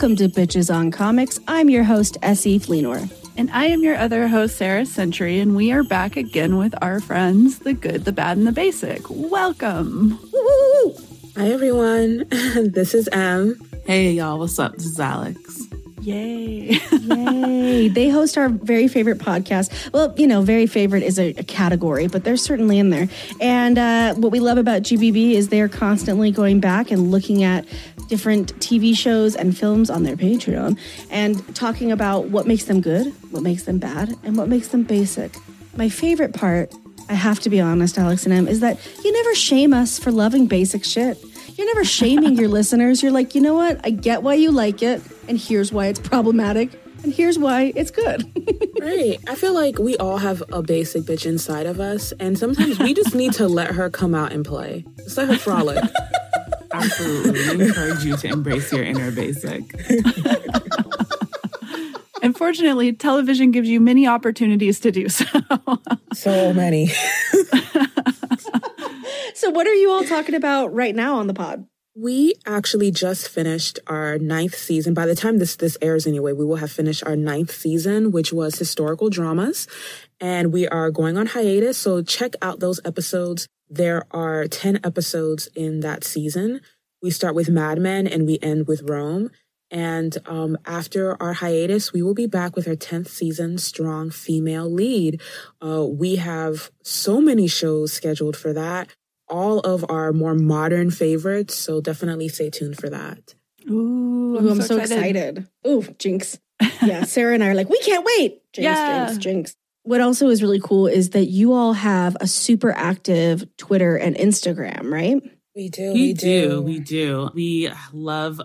Welcome to Bitches on Comics. I'm your host, Essie Fleenor. And I am your other host, Sarah Century, and we are back again with our friends, the good, the bad, and the basic. Welcome. Woo! Hi, everyone. This is Em. Hey, y'all. What's up? This is Alex. Yay. Yay. They host our very favorite podcast. Well, you know, very favorite is a category, but they're certainly in there. And what we love about GBB is they're constantly going back and looking at different TV shows and films on their Patreon and talking about what makes them good, what makes them bad, and what makes them basic. My favorite part, I have to be honest, Alex and Em, is that you never shame us for loving basic shit. You're never shaming your listeners. You're like, you know what? I get why you like it, and here's why it's problematic, and here's why it's good. Right. I feel like we all have a basic bitch inside of us, and sometimes we just need to let her come out and play. Just let her frolic. Absolutely. We encourage you to embrace your inner basic. Unfortunately, television gives you many opportunities to do so. So many. So what are you all talking about right now on the pod? We actually just finished our 9th season. By the time this airs anyway, we will have finished our 9th season, which was historical dramas. And we are going on hiatus, so check out those episodes. There are 10 episodes in that season. We start with Mad Men and we end with Rome. And after our hiatus, we will be back with our 10th season strong female lead. We have so many shows scheduled for that. All of our more modern favorites, so definitely stay tuned for that. Ooh, I'm so excited. Ooh, jinx. Yeah, Sarah and I are like, we can't wait. Jinx. What also is really cool is that you all have a super active Twitter and Instagram, right? We do. We love,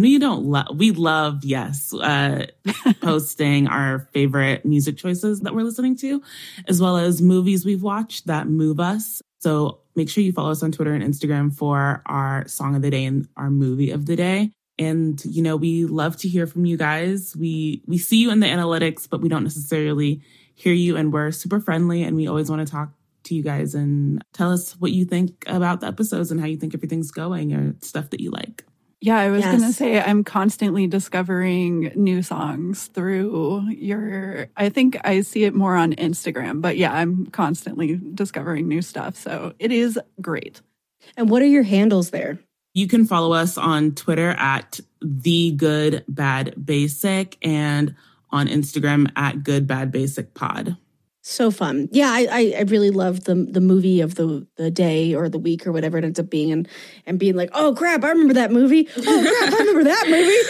posting our favorite music choices that we're listening to, as well as movies we've watched that move us. So make sure you follow us on Twitter and Instagram for our song of the day and our movie of the day. And, you know, we love to hear from you guys. We see you in the analytics, but we don't necessarily hear you. And we're super friendly and we always want to talk to you guys and tell us what you think about the episodes and how you think everything's going or stuff that you like. Yeah, I was going to say I'm constantly discovering new songs through I think I see it more on Instagram, but yeah, I'm constantly discovering new stuff. So it is great. And what are your handles there? You can follow us on Twitter at TheGoodBadBasic and on Instagram at GoodBadBasicPod. So fun. Yeah, I really love the movie of the day or the week or whatever it ends up being and being like, oh, crap, I remember that movie. Oh, crap, I remember that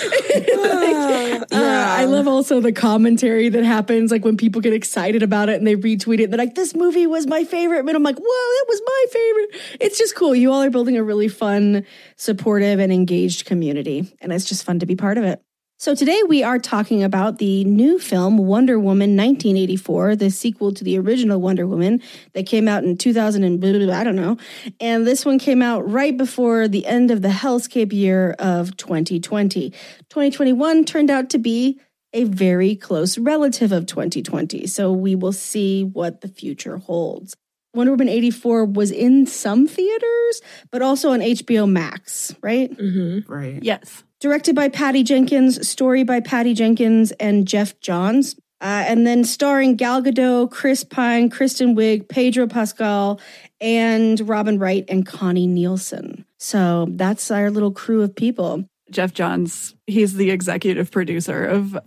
movie. I love also the commentary that happens like when people get excited about it and they retweet it. They're like, this movie was my favorite. And I'm like, whoa, that was my favorite. It's just cool. You all are building a really fun, supportive, and engaged community. And it's just fun to be part of it. So today we are talking about the new film Wonder Woman 1984, the sequel to the original Wonder Woman that came out in 2000 and I don't know. And this one came out right before the end of the hellscape year of 2020. 2021 turned out to be a very close relative of 2020. So we will see what the future holds. Wonder Woman 84 was in some theaters, but also on HBO Max, right? Mm-hmm. Right. Yes. Directed by Patty Jenkins, story by Patty Jenkins and Jeff Johns. And then starring Gal Gadot, Chris Pine, Kristen Wiig, Pedro Pascal, and Robin Wright and Connie Nielsen. So that's our little crew of people. Jeff Johns, he's the executive producer of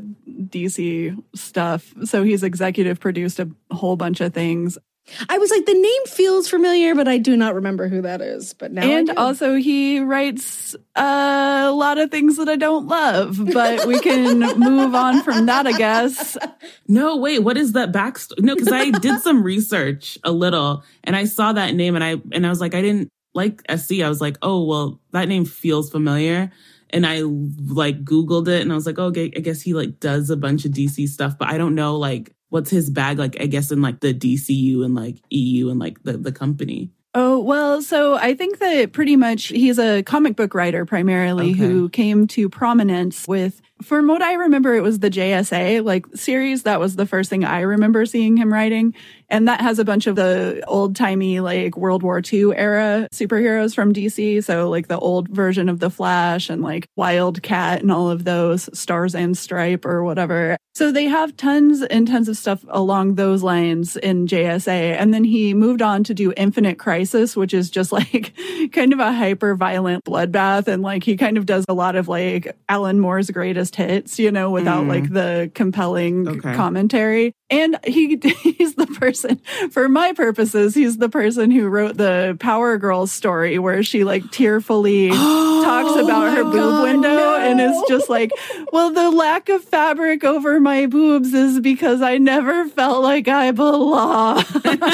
DC stuff. So he's executive produced a whole bunch of things. I was like, the name feels familiar, but I do not remember who that is. But now and also he writes a lot of things that I don't love, but we can move on from that, I guess. No, wait, what is that backstory? No, because I did some research a little and I saw that name and I was like, I didn't like SC. I was like, oh, well, that name feels familiar. And I like Googled it and I was like, oh, okay, I guess he like does a bunch of DC stuff, but I don't know like what's his bag, like I guess in like the DCU and like EU and like the company. Oh, Well, so I think that pretty much he's a comic book writer primarily who came to prominence with, from what I remember, it was the JSA like series. That was the first thing I remember seeing him writing. And that has a bunch of the old timey like World War II era superheroes from DC. So like the old version of the Flash and like Wildcat and all of those, Stars and Stripe or whatever. So they have tons and tons of stuff along those lines in JSA. And then he moved on to do Infinite Crisis, which is just like kind of a hyper violent bloodbath. And like he kind of does a lot of like Alan Moore's greatest hits, you know, without like the compelling commentary. And he's the person, for my purposes, he's the person who wrote the Power Girls story where she like tearfully talks about her boob window and is just like, well, the lack of fabric over my boobs is because I never felt like I belong.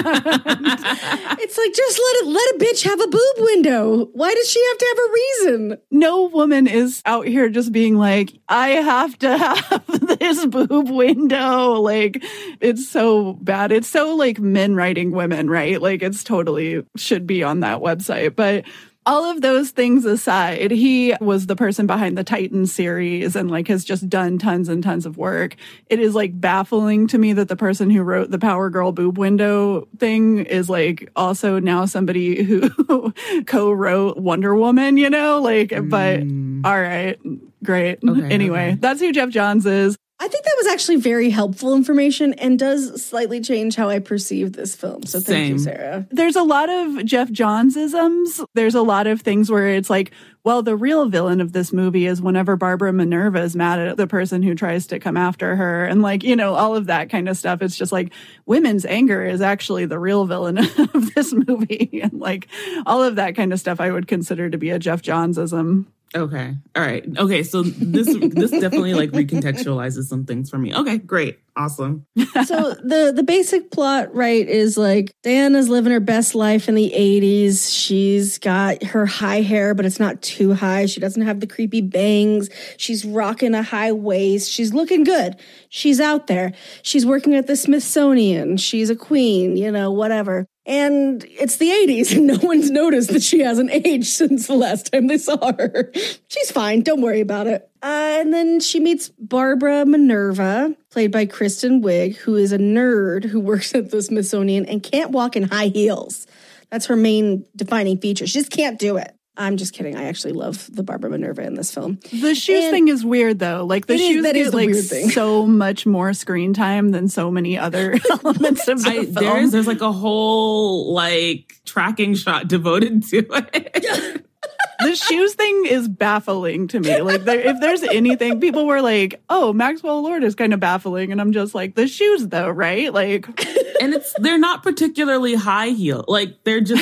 It's like, just let a bitch have a boob window. Why does she have to have a reason? No woman is out here just being like, I have to have this boob window. Like, it's so bad. It's so like men writing women, right? Like it's totally should be on that website. But all of those things aside, he was the person behind the Titan series and like has just done tons and tons of work. It is like baffling to me that the person who wrote the Power Girl boob window thing is like also now somebody who co-wrote Wonder Woman, you know, like, but all right, great. Anyway, that's who Geoff Johns is. I think that was actually very helpful information and does slightly change how I perceive this film. So thank you, Sarah. There's a lot of Geoff Johns-isms. There's a lot of things where it's like, well, the real villain of this movie is whenever Barbara Minerva is mad at the person who tries to come after her. And like, you know, all of that kind of stuff. It's just like women's anger is actually the real villain of this movie. And like all of that kind of stuff I would consider to be a Geoff Johns-ism. Okay. All right. Okay. So this definitely like recontextualizes some things for me. Okay. Great. Awesome. So the basic plot, right, is like Diana's living her best life in the 80s. She's got her high hair, but it's not too high. She doesn't have the creepy bangs. She's rocking a high waist. She's looking good. She's out there. She's working at the Smithsonian. She's a queen, you know, whatever. And it's the 80s, and no one's noticed that she hasn't aged since the last time they saw her. She's fine. Don't worry about it. And then she meets Barbara Minerva, played by Kristen Wiig, who is a nerd who works at the Smithsonian and can't walk in high heels. That's her main defining feature. She just can't do it. I'm just kidding. I actually love the Barbara Minerva in this film. The shoes thing is weird, though. Like the shoes get like so much more screen time than so many other elements of the film. There's like a whole like tracking shot devoted to it. The shoes thing is baffling to me. Like, if there's anything, people were like, "Oh, Maxwell Lord is kind of baffling," and I'm just like, "The shoes, though, right?" Like, and they're not particularly high heel. Like, they're just.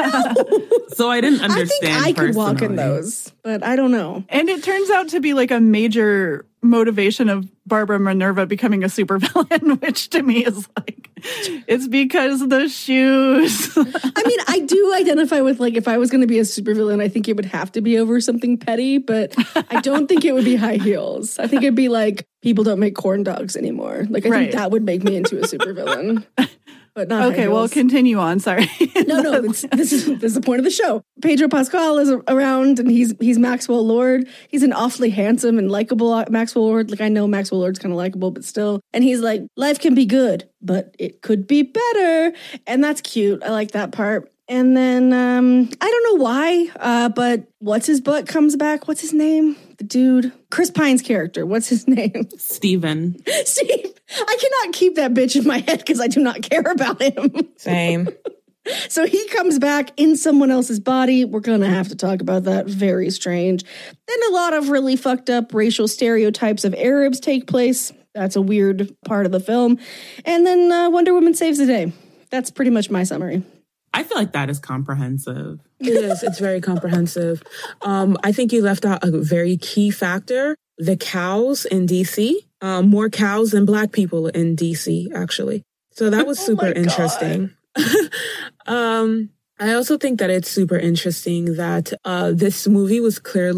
So I didn't understand. I think I could walk in those, but I don't know. And it turns out to be like a major motivation of Barbara Minerva becoming a supervillain, which to me is like, it's because the shoes. I mean, I do identify with like, if I was going to be a supervillain, I think it would have to be over something petty, but I don't think it would be high heels. I think it'd be like, people don't make corn dogs anymore. Like, I think that would make me into a supervillain. But not okay, well, continue on. Sorry. No, this is the point of the show. Pedro Pascal is around, and he's Maxwell Lord. He's an awfully handsome and likable Maxwell Lord. Like, I know Maxwell Lord's kind of likable, but still. And he's like, life can be good, but it could be better. And that's cute. I like that part. And then, I don't know why, but what's his butt comes back? What's his name? The dude. Chris Pine's character. What's his name? Steven. Steve. I cannot keep that bitch in my head because I do not care about him. Same. So he comes back in someone else's body. We're going to have to talk about that. Very strange. Then a lot of really fucked up racial stereotypes of Arabs take place. That's a weird part of the film. And then Wonder Woman saves the day. That's pretty much my summary. I feel like that is comprehensive. It is. It's very comprehensive. I think you left out a very key factor. The cows in DC. More cows than Black people in DC, actually. So that was super interesting. I also think that it's super interesting that this movie was clearly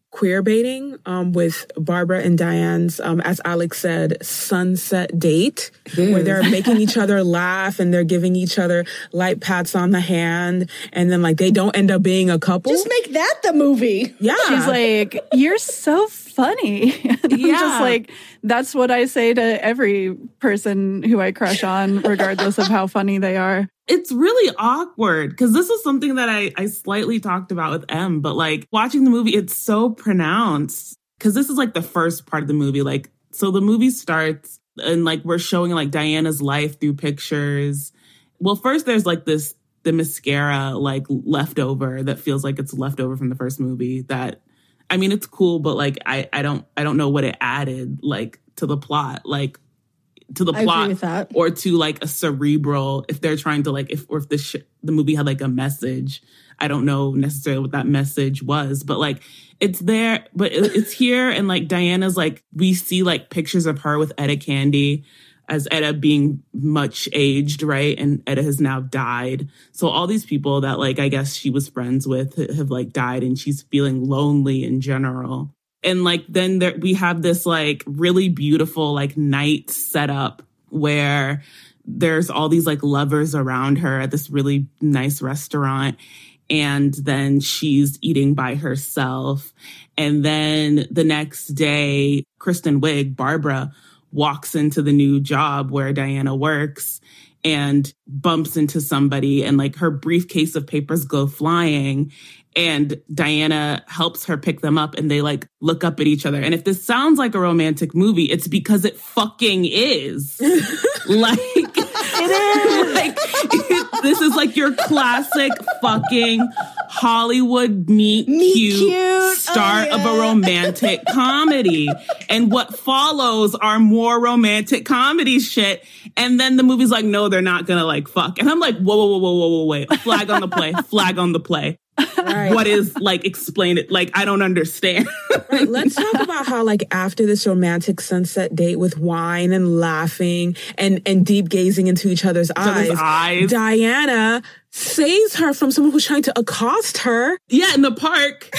queer baiting with Barbara and Diane's, as Alex said, sunset date, where they're making each other laugh and they're giving each other light pats on the hand, and then like they don't end up being a couple. Just make that the movie. Yeah. She's like, you're so funny. I'm just like, that's what I say to every person who I crush on, regardless of how funny they are. It's really awkward because this is something that I slightly talked about with M, but like watching the movie, it's so pronounced because this is like the first part of the movie. Like, so the movie starts and like we're showing like Diana's life through pictures. Well, first there's like the mascara like leftover that feels like it's leftover from the first movie that, I mean, it's cool, but like I don't know what it added like to the plot, like to the plot or to like a cerebral, if they're trying to like, if the movie had like a message. I don't know necessarily what that message was, but like it's there, but it's here. And like Diana's like, we see like pictures of her with Etta Candy as Etta being much aged, right? And Etta has now died. So all these people that like, I guess she was friends with have like died, and she's feeling lonely in general. And like, then we have this like really beautiful like night setup where there's all these like lovers around her at this really nice restaurant. And then she's eating by herself. And then the next day, Kristen Wiig, Barbara, walks into the new job where Diana works and bumps into somebody, and like her briefcase of papers go flying. And Diana helps her pick them up, and they like look up at each other. And if this sounds like a romantic movie, it's because it fucking is. Like, it is. Like, this is like your classic fucking Hollywood meet cute start of a romantic comedy. And what follows are more romantic comedy shit. And then the movie's like, no, they're not gonna like fuck. And I'm like, whoa, wait. Flag on the play. Flag on the play. Right. What is like, explain it. Like, I don't understand. Right. Let's talk about how like after this romantic sunset date with wine and laughing and deep gazing into each other's eyes, Diana saves her from someone who's trying to accost her. Yeah, in the park.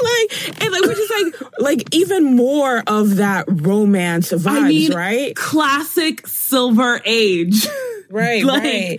We're just like even more of that romance vibes, I mean, right? Classic Silver Age. Right, like, right.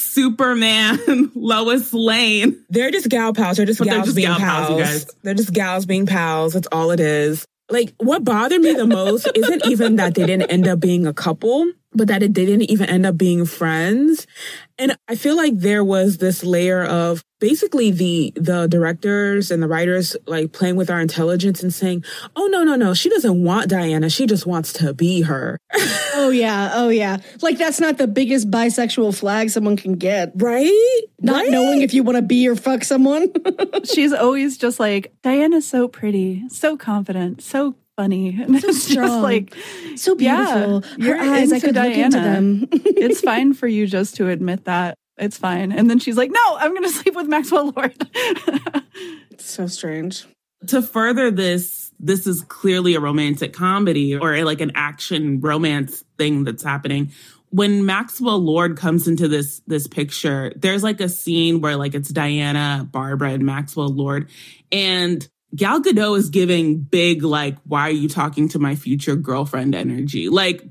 Superman, Lois Lane. They're just gal pals. They're just gals being pals. You guys. They're just gals being pals. That's all it is. Like, what bothered me the most isn't even that they didn't end up being a couple, but that they didn't even end up being friends. And I feel like there was this layer of basically the directors and the writers like playing with our intelligence and saying, oh, no, she doesn't want Diana. She just wants to be her. Oh, yeah. Like, that's not the biggest bisexual flag someone can get. Right? Not knowing if you want to be or fuck someone. She's always just like, Diana's so pretty, so confident, so funny, and so strong, just like so beautiful. Yeah, her eyes, I could Diana. Look into them. It's fine for you just to admit that. It's fine. And then she's like, no, I'm going to sleep with Maxwell Lord. It's so strange. To further this is clearly a romantic comedy or like an action romance thing that's happening. When Maxwell Lord comes into this picture, there's like a scene where like it's Diana, Barbara, and Maxwell Lord, and Gal Gadot is giving big, like, why are you talking to my future girlfriend energy? Like,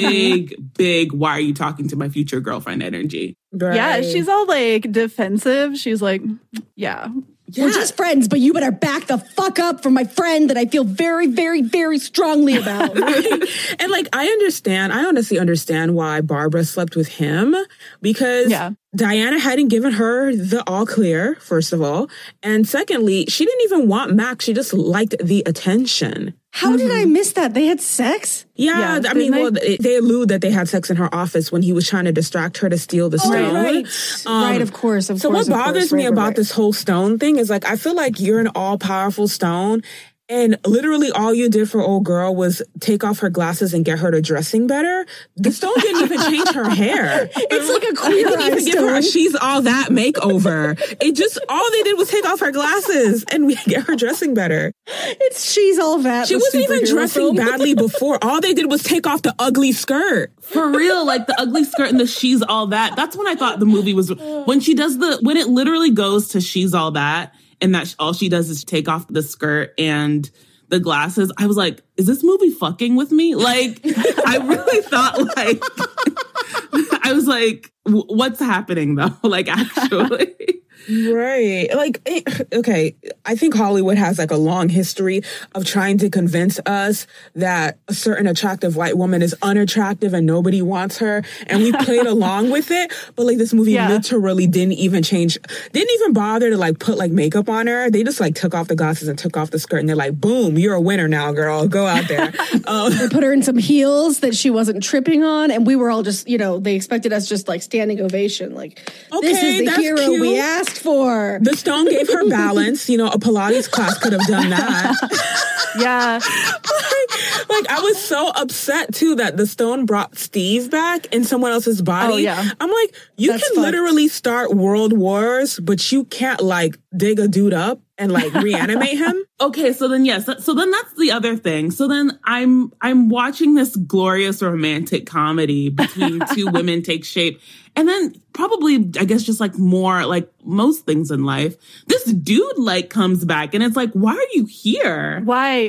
big, why are you talking to my future girlfriend energy? Right. Yeah, she's all, like, defensive. She's like, yeah. We're just friends, but you better back the fuck up from my friend that I feel very, very, very strongly about. And, like, I honestly understand why Barbara slept with him, because Diana hadn't given her the all clear, first of all. And secondly, she didn't even want Max. She just liked the attention. How did I miss that? They had sex? Yeah, I mean, they allude that they had sex in her office when he was trying to distract her to steal the stone. Right, of course. So what bothers me about this whole stone thing is, like, I feel like you're an all-powerful stone, and literally all you did for old girl was take off her glasses and get her to dressing better. The stone didn't even change her hair. It's like a queer didn't even give her a She's All That makeover. It just, all they did was take off her glasses and we get her dressing better. It's She's All That. She wasn't even dressing badly before. All they did was take off the ugly skirt. For real, like the ugly skirt and the She's All That. That's when I thought the movie was, when when it literally goes to She's All That, and that all she does is take off the skirt and the glasses, I was like, is this movie fucking with me? Like, I really thought like, I was like, what's happening though? Like, actually. Right. Like, okay, I think Hollywood has like a long history of trying to convince us that a certain attractive white woman is unattractive and nobody wants her. And we played along with it. But like this movie literally didn't even bother to like put like makeup on her. They just like took off the glasses and took off the skirt and they're like, boom, you're a winner now, girl. Go out there. They put her in some heels that she wasn't tripping on. And we were all just, they expected us just like standing ovation. Like, okay, this is the hero cute. we asked for. The stone gave her balance. A Pilates class could have done that. Yeah. Like, I was so upset too that the stone brought Steve back in someone else's body. Oh, yeah. I'm like, That's can literally start world wars, but you can't like dig a dude up and like reanimate him. Okay, so then yes, so then that's the other thing. So then I'm watching this glorious romantic comedy between two women take shape. And then probably, I guess, just like more like most things in life, this dude like comes back and it's like, why are you here? Why?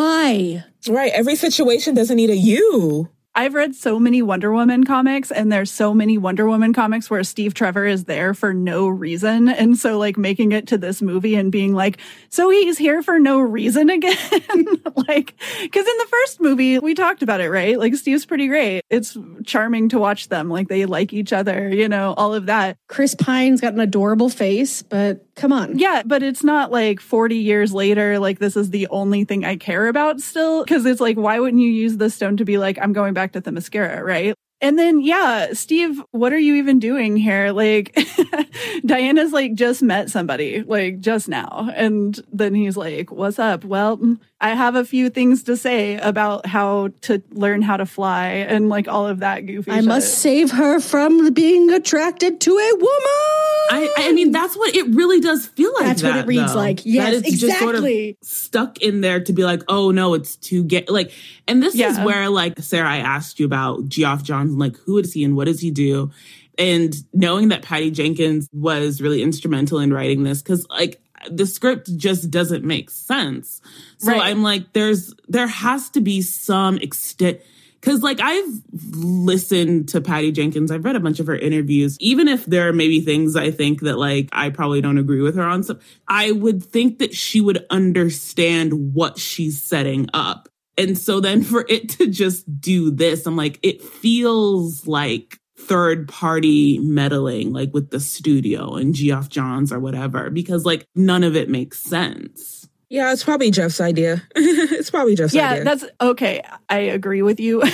Right. Every situation doesn't need a you. I've read so many Wonder Woman comics, and there's so many Wonder Woman comics where Steve Trevor is there for no reason. And so like making it to this movie and being like, so he's here for no reason again? Like, because in the first movie, we talked about it, right? Like Steve's pretty great. It's charming to watch them. Like they like each other, all of that. Chris Pine's got an adorable face, but come on. Yeah, but it's not like 40 years later, like this is the only thing I care about still. Because it's like, why wouldn't you use the stone to be like, I'm going back to the mascara, right? And then, Steve, what are you even doing here? Like, Diana's like just met somebody, like just now. And then he's like, what's up? Well, I have a few things to say about how to learn how to fly and like all of that goofy shit. I must save her from being attracted to a woman. I mean, that's what it really does feel like. That's what it reads like. Yes, that it's exactly. Just sort of stuck in there to be like, oh no, it's to get like, and this is where like, Sarah, I asked you about Geoff Johns, like who is he and what does he do? And knowing that Patty Jenkins was really instrumental in writing this, because like the script just doesn't make sense. So right. I'm like, there has to be some extent. Because, like, I've listened to Patty Jenkins. I've read a bunch of her interviews. Even if there are maybe things I think that, like, I probably don't agree with her on, I would think that she would understand what she's setting up. And so then for it to just do this, I'm like, it feels like third-party meddling, like, with the studio and Geoff Johns or whatever. Because, like, none of it makes sense. Yeah, it's probably Jeff's idea. It's probably Jeff's idea. Yeah, that's okay. I agree with you.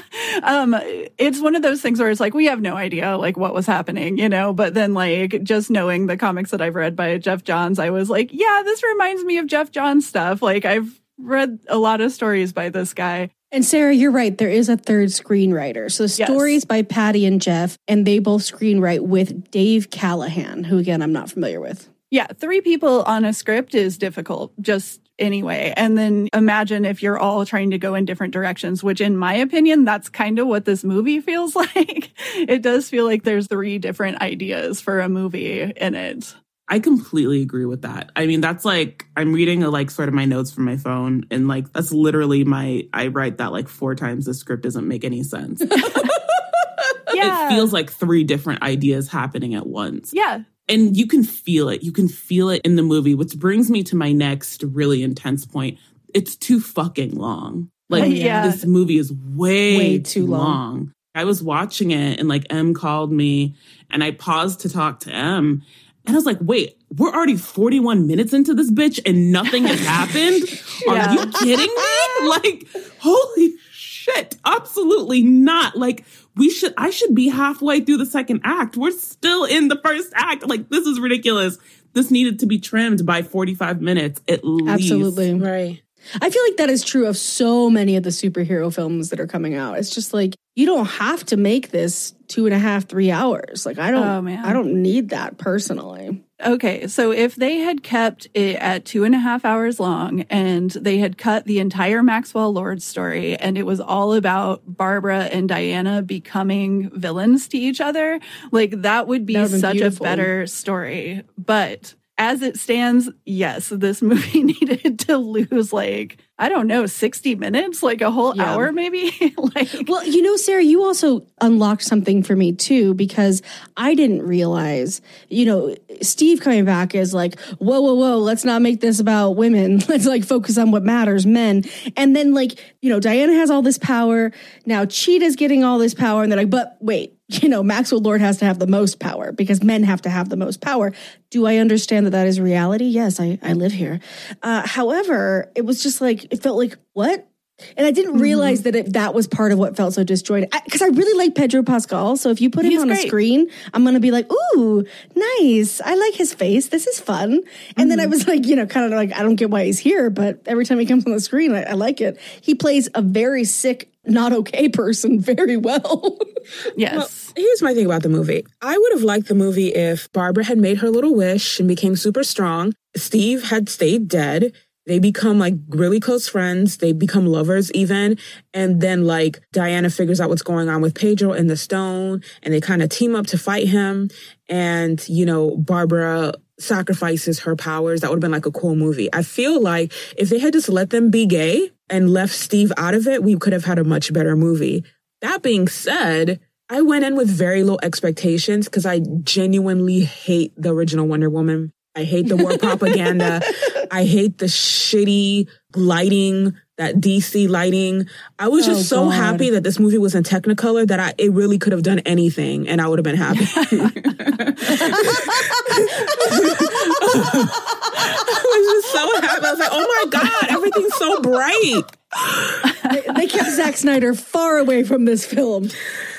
It's one of those things where it's like, we have no idea like what was happening, but then like just knowing the comics that I've read by Geoff Johns, I was like, yeah, this reminds me of Geoff Johns stuff. Like I've read a lot of stories by this guy. And Sarah, you're right. There is a third screenwriter. So stories by Patty and Jeff, and they both screenwrite with Dave Callahan, who again, I'm not familiar with. Yeah, 3 people on a script is difficult, just anyway. And then imagine if you're all trying to go in different directions, which in my opinion, that's kind of what this movie feels like. It does feel like there's 3 different ideas for a movie in it. I completely agree with that. I mean, that's like, I'm reading like sort of my notes from my phone, and like, that's literally I write that like 4 times the script doesn't make any sense. Yeah. It feels like 3 different ideas happening at once. Yeah. And you can feel it. You can feel it in the movie, which brings me to my next really intense point. It's too fucking long. Like, This movie is way too long. I was watching it and like M called me and I paused to talk to M. And I was like, wait, we're already 41 minutes into this bitch and nothing has happened? Are you kidding me? Like, holy shit, absolutely not. Like, I should be halfway through the second act. We're still in the first act. Like, this is ridiculous. This needed to be trimmed by 45 minutes at least. Absolutely. Right. I feel like that is true of so many of the superhero films that are coming out. It's just like, you don't have to make this 2.5, 3 hours. Like, I don't need that personally. Okay, so if they had kept it at 2.5 hours long and they had cut the entire Maxwell Lord story and it was all about Barbara and Diana becoming villains to each other, like that would be such a better story. But as it stands, yes, this movie needed to lose like I don't know, 60 minutes, like a whole hour maybe. Well, you know, Sarah, you also unlocked something for me too, because I didn't realize, you know, Steve coming back is like, whoa, let's not make this about women. Let's like focus on what matters, men. And then like, you know, Diana has all this power. Now Cheetah's getting all this power. And they're like, but wait, you know, Maxwell Lord has to have the most power because men have to have the most power. Do I understand that is reality? Yes, I live here. However, it was just like, it felt like, what? And I didn't realize that that was part of what felt so disjointed. Because I really like Pedro Pascal. So if you put him on a screen, I'm going to be like, ooh, nice. I like his face. This is fun. And then I was like, you know, kind of like, I don't get why he's here. But every time he comes on the screen, I like it. He plays a very sick, not okay person very well. Yes. Well, here's my thing about the movie. I would have liked the movie if Barbara had made her little wish and became super strong. Steve had stayed dead. They become like really close friends. They become lovers even. And then like Diana figures out what's going on with Pedro and the stone and they kind of team up to fight him. And, you know, Barbara sacrifices her powers. That would have been like a cool movie. I feel like if they had just let them be gay and left Steve out of it, we could have had a much better movie. That being said, I went in with very low expectations because I genuinely hate the original Wonder Woman. I hate the war propaganda. I hate the shitty lighting, that DC lighting. I was just so happy that this movie was in Technicolor that it really could have done anything and I would have been happy. I was just so happy. I was like, oh my God, everything's so bright. They kept Zack Snyder far away from this film.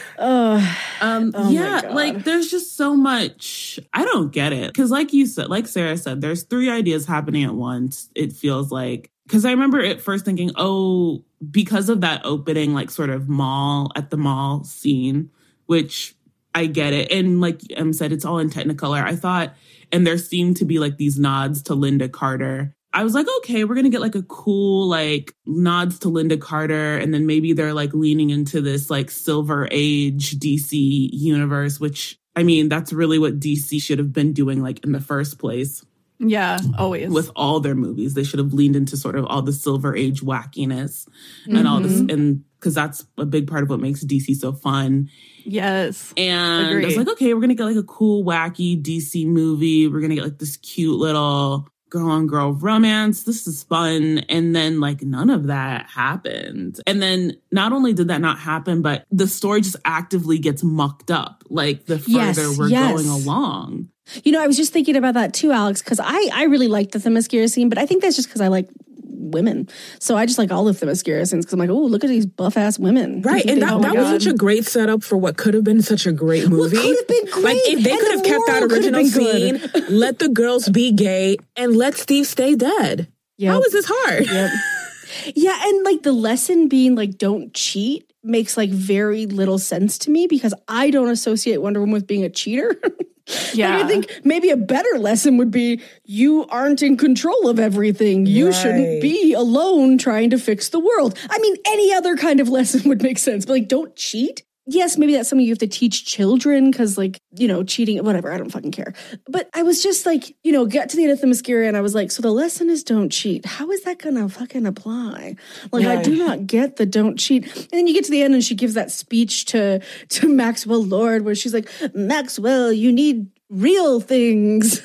Like there's just so much. I don't get it. Because like you said, like Sarah said, there's 3 ideas happening at once. It feels like, because I remember at first thinking, oh, because of that opening, like sort of at the mall scene, which I get it. And like Em said, it's all in Technicolor. I thought, and there seemed to be like these nods to Linda Carter. I was like, okay, we're going to get like a cool, like nods to Linda Carter. And then maybe they're like leaning into this like Silver Age DC universe, which I mean, that's really what DC should have been doing like in the first place. Yeah, always. With all their movies, they should have leaned into sort of all the Silver Age wackiness and all this. And because that's a big part of what makes DC so fun. Yes. And I was like, okay, we're going to get like a cool, wacky DC movie. We're going to get like this cute little girl on girl romance. This is fun. And then like none of that happened. And then not only did that not happen, but the story just actively gets mucked up like the further we're going along. You know, I was just thinking about that too, Alex, because I really liked the Themyscira scene, but I think that's just because I like women. So I just like all the Themyscira scenes because I'm like, oh, look at these buff ass women. Right. And that was such a great setup for what could have been such a great movie. What could have been great. Like if they could have kept that original scene, let the girls be gay and let Steve stay dead. Yep. How is this hard? Yep. Yeah. And like the lesson being like, don't cheat makes like very little sense to me because I don't associate Wonder Woman with being a cheater. Yeah. Like I think maybe a better lesson would be you aren't in control of everything. You shouldn't be alone trying to fix the world. I mean, any other kind of lesson would make sense, but like, don't cheat. Yes, maybe that's something you have to teach children because like, you know, cheating, whatever, I don't fucking care. But I was just like, you know, got to the end of Themyscira and I was like, so the lesson is don't cheat. How is that going to fucking apply? Like, I do not get the don't cheat. And then you get to the end and she gives that speech to Maxwell Lord where she's like, Maxwell, you need real things.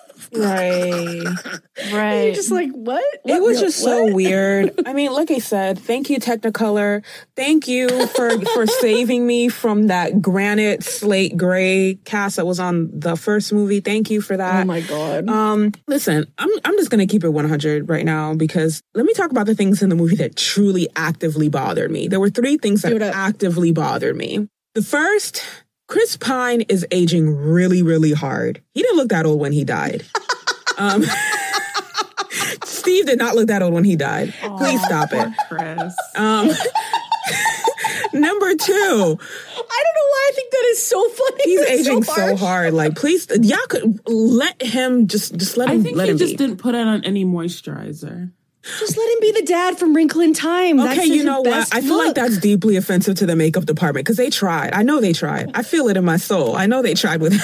Right. And you're just like, what? It was just so weird. I mean, like I said, thank you, Technicolor. Thank you for saving me from that granite slate gray cast that was on the first movie. Thank you for that. Oh my God. Listen, I'm just gonna keep it 100 right now because let me talk about the things in the movie that truly actively bothered me. There were 3 things that actively bothered me. The first, Chris Pine is aging really, really hard. He didn't look that old when he died. Steve did not look that old when he died. Please stop it. Chris. Number 2. I don't know why I think that is so funny. He's aging so hard. Like, please, y'all could let him just let him. I think he just didn't put on any moisturizer. Just let him be the dad from Wrinkle in Time. Okay, you know what? I feel like that's deeply offensive to the makeup department because they tried. I know they tried. I feel it in my soul. I know they tried with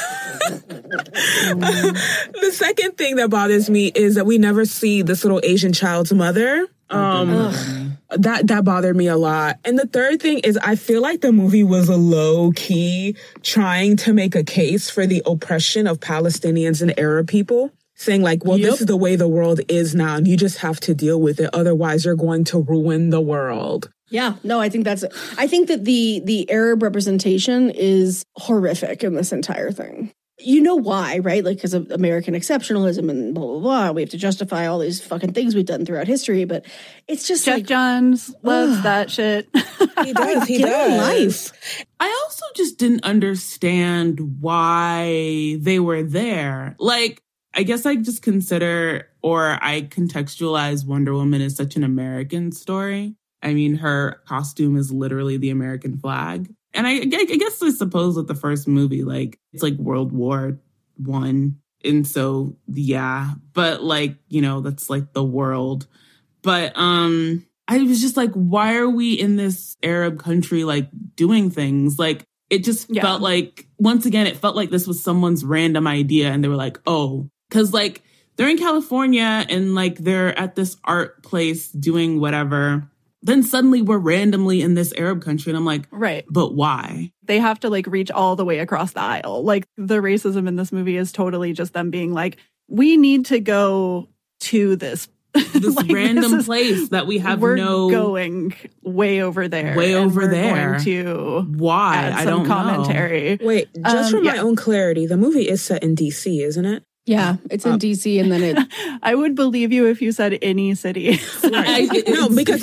The second thing that bothers me is that we never see this little Asian child's mother. That bothered me a lot. And the third thing is I feel like the movie was low key trying to make a case for the oppression of Palestinians and Arab people, saying like, well, this is the way the world is now and you just have to deal with it. Otherwise, you're going to ruin the world. Yeah, no, I think that the Arab representation is horrific in this entire thing. You know why, right? Like, because of American exceptionalism and blah, blah, blah. We have to justify all these fucking things we've done throughout history. But it's just Jeff like... Johns loves that shit. He does. He does. Life. I also just didn't understand why they were there. Like, I guess I just consider, or I contextualize Wonder Woman as such an American story. I mean, her costume is literally the American flag. And I guess I suppose with the first movie, like, it's like World War I. And so, yeah, but like, you know, that's like the world. But I was just like, why are we in this Arab country, like, doing things? Like, it just felt like, once again, it felt like this was someone's random idea. And they were like, oh, because like they're in California and like they're at this art place doing whatever. Then suddenly we're randomly in this Arab country. And I'm like, right. But why? They have to like reach all the way across the aisle. Like the racism in this movie is totally just them being like, we need to go to this like, random place that we have we're going way over there. Way over there. Going to why? I don't commentary. Know. Wait, just for my own clarity, the movie is set in DC, isn't it? Yeah, it's in DC, and then it. I would believe you if you said any city. Right. No, because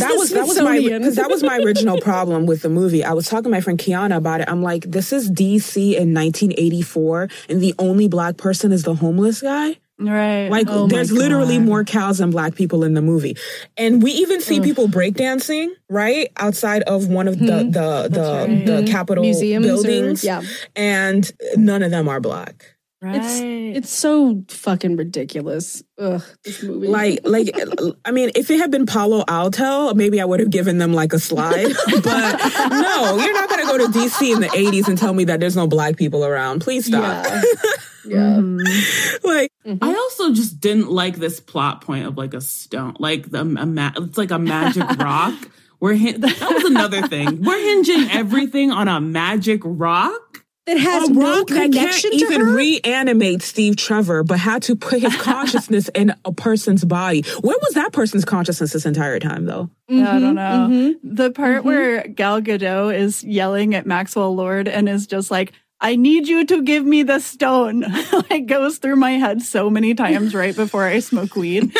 that was my original problem with the movie. I was talking to my friend Kiana about it. I'm like, this is DC in 1984, and the only black person is the homeless guy. Right. Like, there's literally more cows than black people in the movie. And we even see people breakdancing, right? Outside of one of the Capitol museums buildings. And none of them are black. Right. It's so fucking ridiculous. Ugh, this movie. Like, I mean, if it had been Palo Alto, maybe I would have given them like a slide. But no, you're not going to go to DC in the 80s and tell me that there's no black people around. Please stop. Yeah. Like, I also just didn't like this plot point of like a stone, like it's like a magic rock. That was another thing. We're hinging everything on a magic rock. That has no connection to her? Even reanimate Steve Trevor, but had to put his consciousness in a person's body. Where was that person's consciousness this entire time, though? Yeah, I don't know. The part where Gal Gadot is yelling at Maxwell Lord and is just like, I need you to give me the stone. Like, goes through my head so many times right before I smoke weed.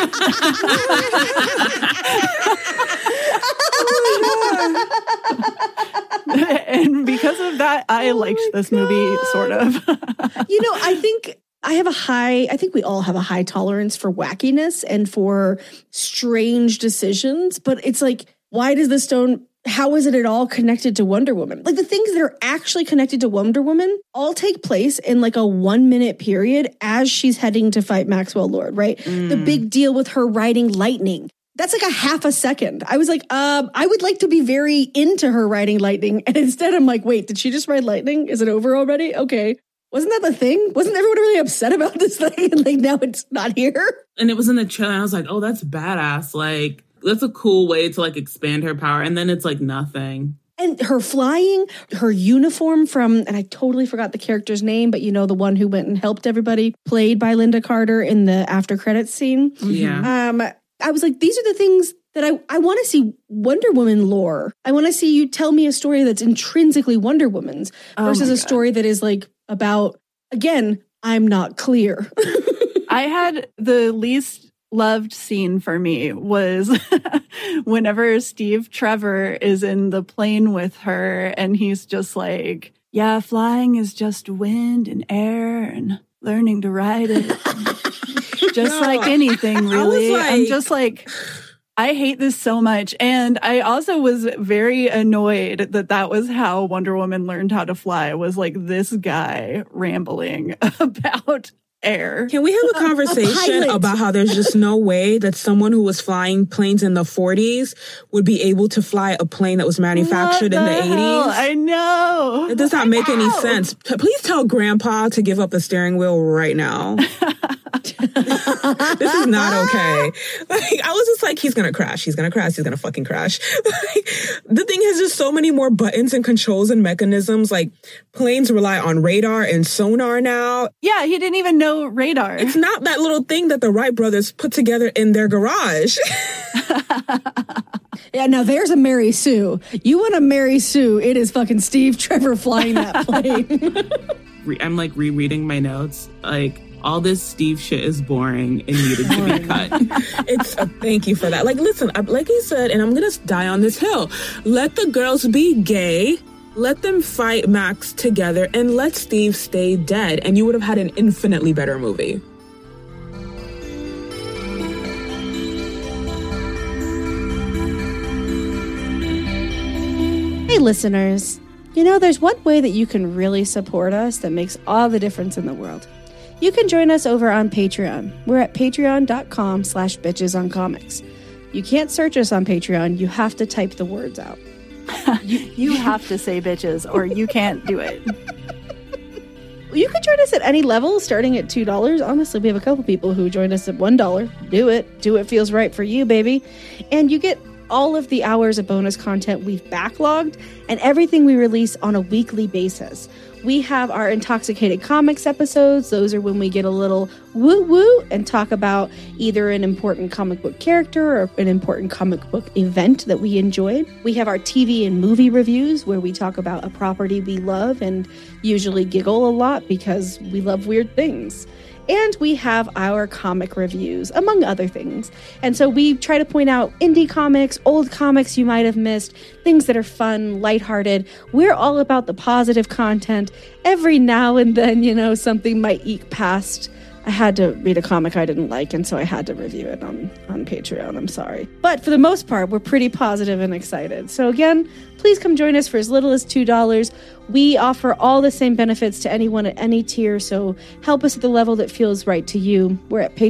And because of that, I liked this movie, sort of. You know, I think we all have a high tolerance for wackiness and for strange decisions, but it's like, why does the stone, how is it at all connected to Wonder Woman? Like, the things that are actually connected to Wonder Woman all take place in like a 1 minute period as she's heading to fight Maxwell Lord, right? The big deal with her riding lightning. That's like a half a second. I was like, I would like to be very into her riding lightning. And instead I'm like, wait, did she just ride lightning? Is it over already? Okay. Wasn't that the thing? Wasn't everyone really upset about this thing? And like, now it's not here. And it was in the trailer. And I was like, oh, that's badass. Like, that's a cool way to like expand her power. And then it's like nothing. And her flying, her uniform from, and I totally forgot the character's name, but you know, the one who went and helped everybody, played by Linda Carter in the after credits scene. Yeah. I was like, these are the things that I want to see Wonder Woman lore. I want to see you tell me a story that's intrinsically Wonder Woman's versus a story that is like about, again, I'm not clear. I had the least loved scene for me was whenever Steve Trevor is in the plane with her and he's just like, yeah, flying is just wind and air and learning to ride it. Just like anything, really. I'm just like, I hate this so much. And I also was very annoyed that was how Wonder Woman learned how to fly, was like this guy rambling about air. Can we have a conversation about how there's just no way that someone who was flying planes in the 40s would be able to fly a plane that was manufactured in the 80s? I know. It does not make any sense. Please tell Grandpa to give up the steering wheel right now. This is not okay. Like, I was just like, he's gonna crash. He's gonna crash. He's gonna fucking crash. Like, the thing has just so many more buttons and controls and mechanisms. Like, planes rely on radar and sonar now. Yeah, he didn't even know radar. It's not that little thing that the Wright brothers put together in their garage. Yeah, now there's a Mary Sue. You want to Mary Sue, it is fucking Steve Trevor flying that plane. I'm like rereading my notes. Like, all this Steve shit is boring and needed to be cut. Thank you for that. Like, listen, like he said, and I'm going to die on this hill. Let the girls be gay. Let them fight Max together and let Steve stay dead. And you would have had an infinitely better movie. Hey, listeners. You know, there's one way that you can really support us that makes all the difference in the world. You can join us over on Patreon. We're at patreon.com/bitchesoncomics. You can't search us on Patreon. You have to type the words out. You have to say bitches or you can't do it. You can join us at any level, starting at $2. Honestly, we have a couple people who joined us at $1. Do it. Do what feels right for you, baby. And you get all of the hours of bonus content we've backlogged and everything we release on a weekly basis. We have our Intoxicated Comics episodes. Those are when we get a little woo-woo and talk about either an important comic book character or an important comic book event that we enjoyed. We have our TV and movie reviews where we talk about a property we love and usually giggle a lot because we love weird things. And we have our comic reviews, among other things. And so we try to point out indie comics, old comics you might have missed, things that are fun, lighthearted. We're all about the positive content. Every now and then, you know, something might eke past. I had to read a comic I didn't like, and so I had to review it on Patreon. I'm sorry. But for the most part, we're pretty positive and excited. So again, please come join us for as little as $2. We offer all the same benefits to anyone at any tier, so help us at the level that feels right to you. We're at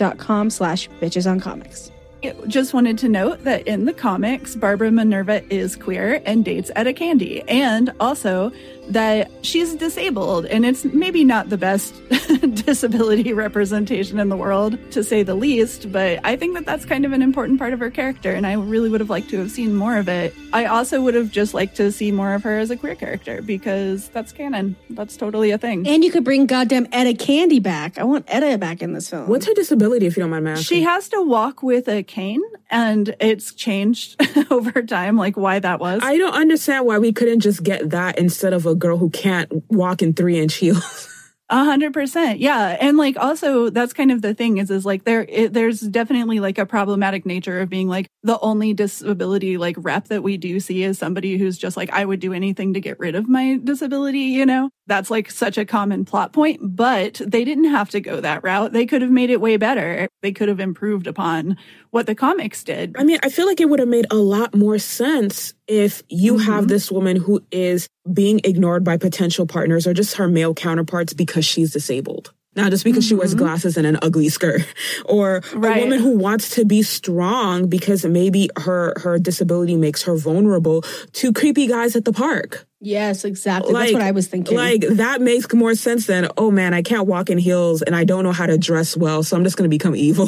patreon.com/bitchesoncomics. Just wanted to note that in the comics, Barbara Minerva is queer and dates Etta Candy, and also that she's disabled, and it's maybe not the best disability representation in the world, to say the least, but I think that that's kind of an important part of her character, and I really would have liked to have seen more of it. I also would have just liked to see more of her as a queer character, because that's canon. That's totally a thing. And you could bring goddamn Etta Candy back. I want Etta back in this film. What's her disability, if you don't mind me asking? She has to walk with a cane, and it's changed over time, like why that was. I don't understand why we couldn't just get that instead of a girl who can't walk in 3-inch heels. 100%. Yeah. And like, also that's kind of the thing is like there's definitely like a problematic nature of being like the only disability like rep that we do see is somebody who's just like, I would do anything to get rid of my disability, you know? That's like such a common plot point, but they didn't have to go that route. They could have made it way better. They could have improved upon what the comics did. I mean, I feel like it would have made a lot more sense if you have this woman who is being ignored by potential partners or just her male counterparts because she's disabled. Not just because she wears glasses and an ugly skirt. Or a woman who wants to be strong because maybe her disability makes her vulnerable to creepy guys at the park. Yes, exactly. That's what I was thinking. Like, that makes more sense than, oh man, I can't walk in heels and I don't know how to dress well, so I'm just going to become evil.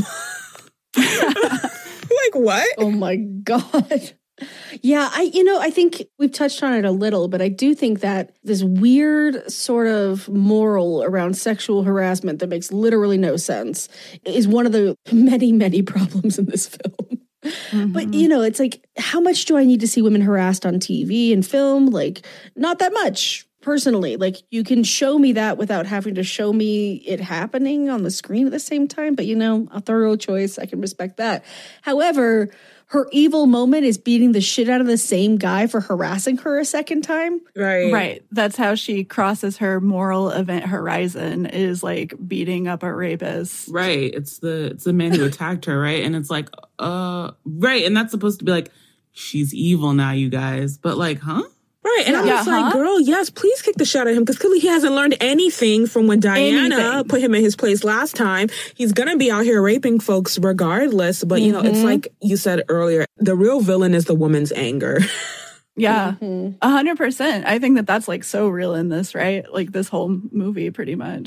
Like, what? Oh my God. Yeah, I think we've touched on it a little, but I do think that this weird sort of moral around sexual harassment that makes literally no sense is one of the many, many problems in this film. But, it's like, how much do I need to see women harassed on TV and film? Like, not that much. Personally, like, you can show me that without having to show me it happening on the screen at the same time. But, a thorough choice. I can respect that. However, her evil moment is beating the shit out of the same guy for harassing her a second time. Right. That's how she crosses her moral event horizon, is like beating up a rapist. Right. It's the man who attacked her, right? And it's like, right. And that's supposed to be like, she's evil now, you guys. But like, huh? Right. And I'm just like, girl, yes, please kick the shit out of him, because clearly he hasn't learned anything from when Diana put him in his place last time. He's going to be out here raping folks regardless. But, it's like you said earlier, the real villain is the woman's anger. Yeah, 100%. I think that that's like so real in this, right? Like this whole movie pretty much.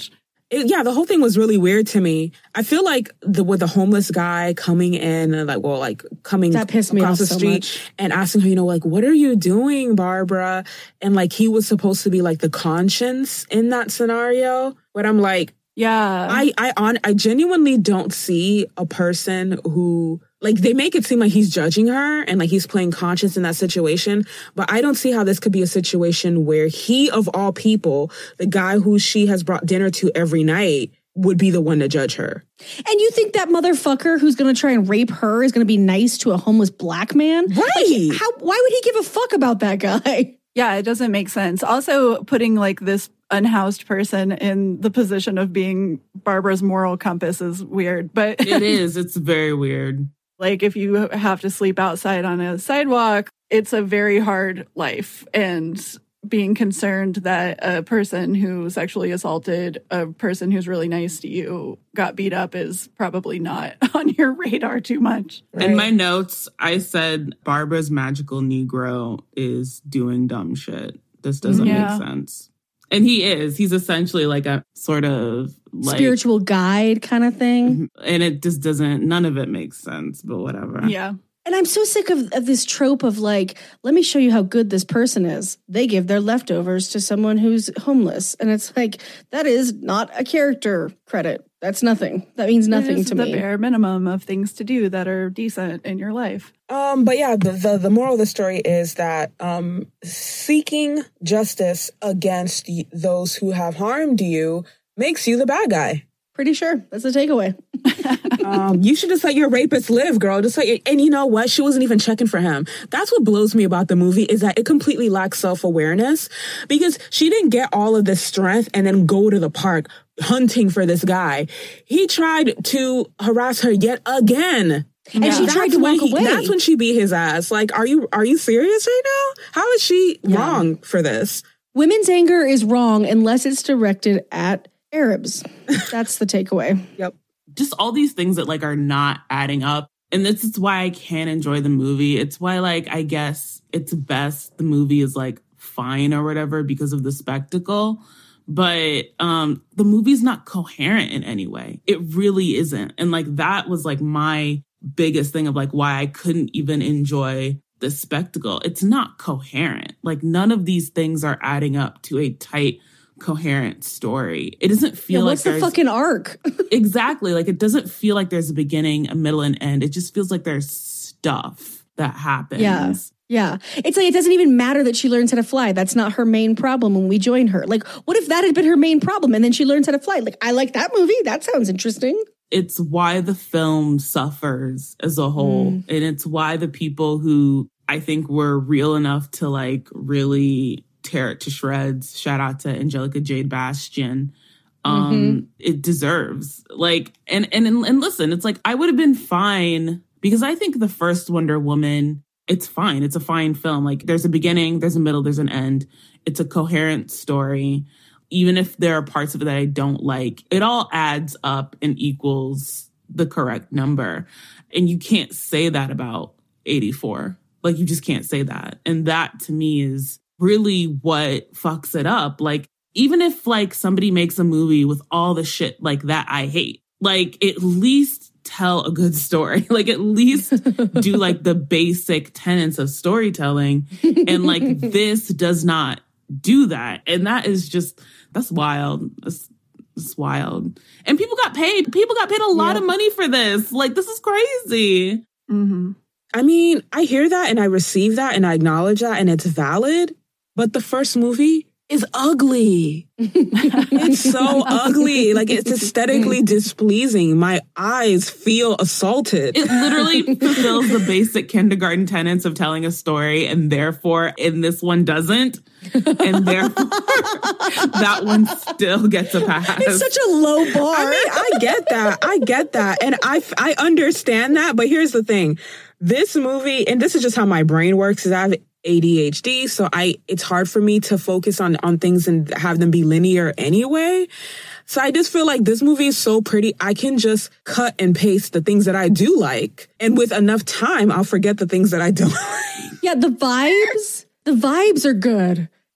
The whole thing was really weird to me. I feel like with the homeless guy coming in and coming that pissed me across off the street so much. and asking her, what are you doing, Barbara? And like he was supposed to be like the conscience in that scenario. But I'm like, yeah, I genuinely don't see a person who, like, they make it seem like he's judging her and like he's playing conscience in that situation. But I don't see how this could be a situation where he, of all people, the guy who she has brought dinner to every night, would be the one to judge her. And you think that motherfucker who's going to try and rape her is going to be nice to a homeless black man? Right. Like, why would he give a fuck about that guy? Yeah, it doesn't make sense. Also, putting like this unhoused person in the position of being Barbara's moral compass is weird. But It is. It's very weird. Like if you have to sleep outside on a sidewalk, it's a very hard life. And being concerned that a person who sexually assaulted a person who's really nice to you got beat up is probably not on your radar too much. In my notes, I said Barbara's magical Negro is doing dumb shit. This doesn't make sense. And he is. He's essentially like a sort of like spiritual guide kind of thing. And it just doesn't, none of it makes sense, but whatever. Yeah. And I'm so sick of this trope of like, let me show you how good this person is. They give their leftovers to someone who's homeless. And it's like, that is not a character credit. That's nothing. That means nothing to me. The bare minimum of things to do that are decent in your life. But yeah, the moral of the story is that seeking justice against those who have harmed you makes you the bad guy. Pretty sure that's the takeaway. You should just let your rapist live, girl. And you know what? She wasn't even checking for him. That's what blows me about the movie is that it completely lacks self-awareness because she didn't get all of this strength and then go to the park hunting for this guy. He tried to harass her yet again. And she tried to walk away. That's when she beat his ass. Like, are you serious right now? How is she wrong for this? Women's anger is wrong unless it's directed at Arabs. That's the takeaway. Yep. Just all these things that like are not adding up. And this is why I can't enjoy the movie. It's why like, I guess it's best the movie is like fine or whatever because of the spectacle. But the movie's not coherent in any way. It really isn't. And like, that was like my biggest thing of like why I couldn't even enjoy the spectacle. It's not coherent. Like none of these things are adding up to a tight, coherent story. It doesn't feel like what's the fucking arc? Exactly. Like it doesn't feel like there's a beginning, a middle, and end. It just feels like there's stuff that happens. Yeah. It's like it doesn't even matter that she learns how to fly. That's not her main problem when we join her. Like, what if that had been her main problem and then she learns how to fly? Like, I like that movie. That sounds interesting. It's why the film suffers as a whole. And it's why the people who I think were real enough to like really tear it to shreds. Shout out to Angelica Jade Bastion. It deserves like, and listen, it's like, I would have been fine because I think the first Wonder Woman, it's fine. It's a fine film. Like there's a beginning, there's a middle, there's an end. It's a coherent story. Even if there are parts of it that I don't like, it all adds up and equals the correct number. And you can't say that about 84. Like you just can't say that. And that to me is really what fucks it up. Like, even if like somebody makes a movie with all the shit like that I hate, like at least tell a good story. Like at least do like the basic tenets of storytelling. And like this does not do that. And that is just, that's wild. It's wild. And people got paid. People got paid a lot of money for this. Like this is crazy. I mean, I hear that and I receive that and I acknowledge that and it's valid. But the first movie is ugly. It's so ugly. Like it's aesthetically displeasing. My eyes feel assaulted. It literally fulfills the basic kindergarten tenets of telling a story, and therefore in this one doesn't. And therefore that one still gets a pass. It's such a low bar. I mean, I get that. And I understand that. But here's the thing. This movie, and this is just how my brain works, is I have ADHD, so it's hard for me to focus on things and have them be linear anyway. So I just feel like this movie is so pretty, I can just cut and paste the things that I do like. And with enough time, I'll forget the things that I don't like. Yeah, the vibes are good.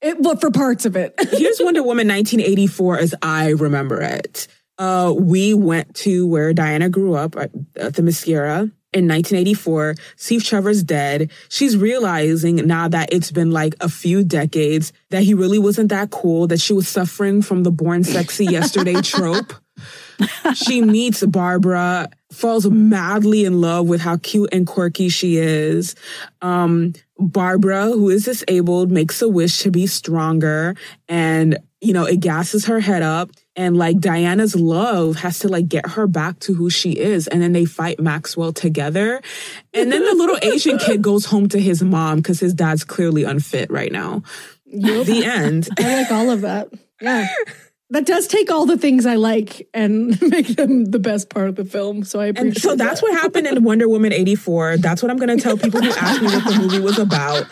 Well, for parts of it. Here's Wonder Woman 1984 as I remember it. We went to where Diana grew up at the Mascara in 1984. Steve Trevor's dead. She's realizing now that it's been like a few decades that he really wasn't that cool, that she was suffering from the born sexy yesterday trope. She meets Barbara, falls madly in love with how cute and quirky she is. Barbara, who is disabled, makes a wish to be stronger, and, you know, it gasses her head up. And like Diana's love has to like get her back to who she is. And then they fight Maxwell together. And then the little Asian kid goes home to his mom because his dad's clearly unfit right now. Yep. The end. I like all of that. Yeah. That does take all the things I like and make them the best part of the film. So I appreciate And so that's what happened in Wonder Woman 84. That's what I'm going to tell people who ask me what the movie was about.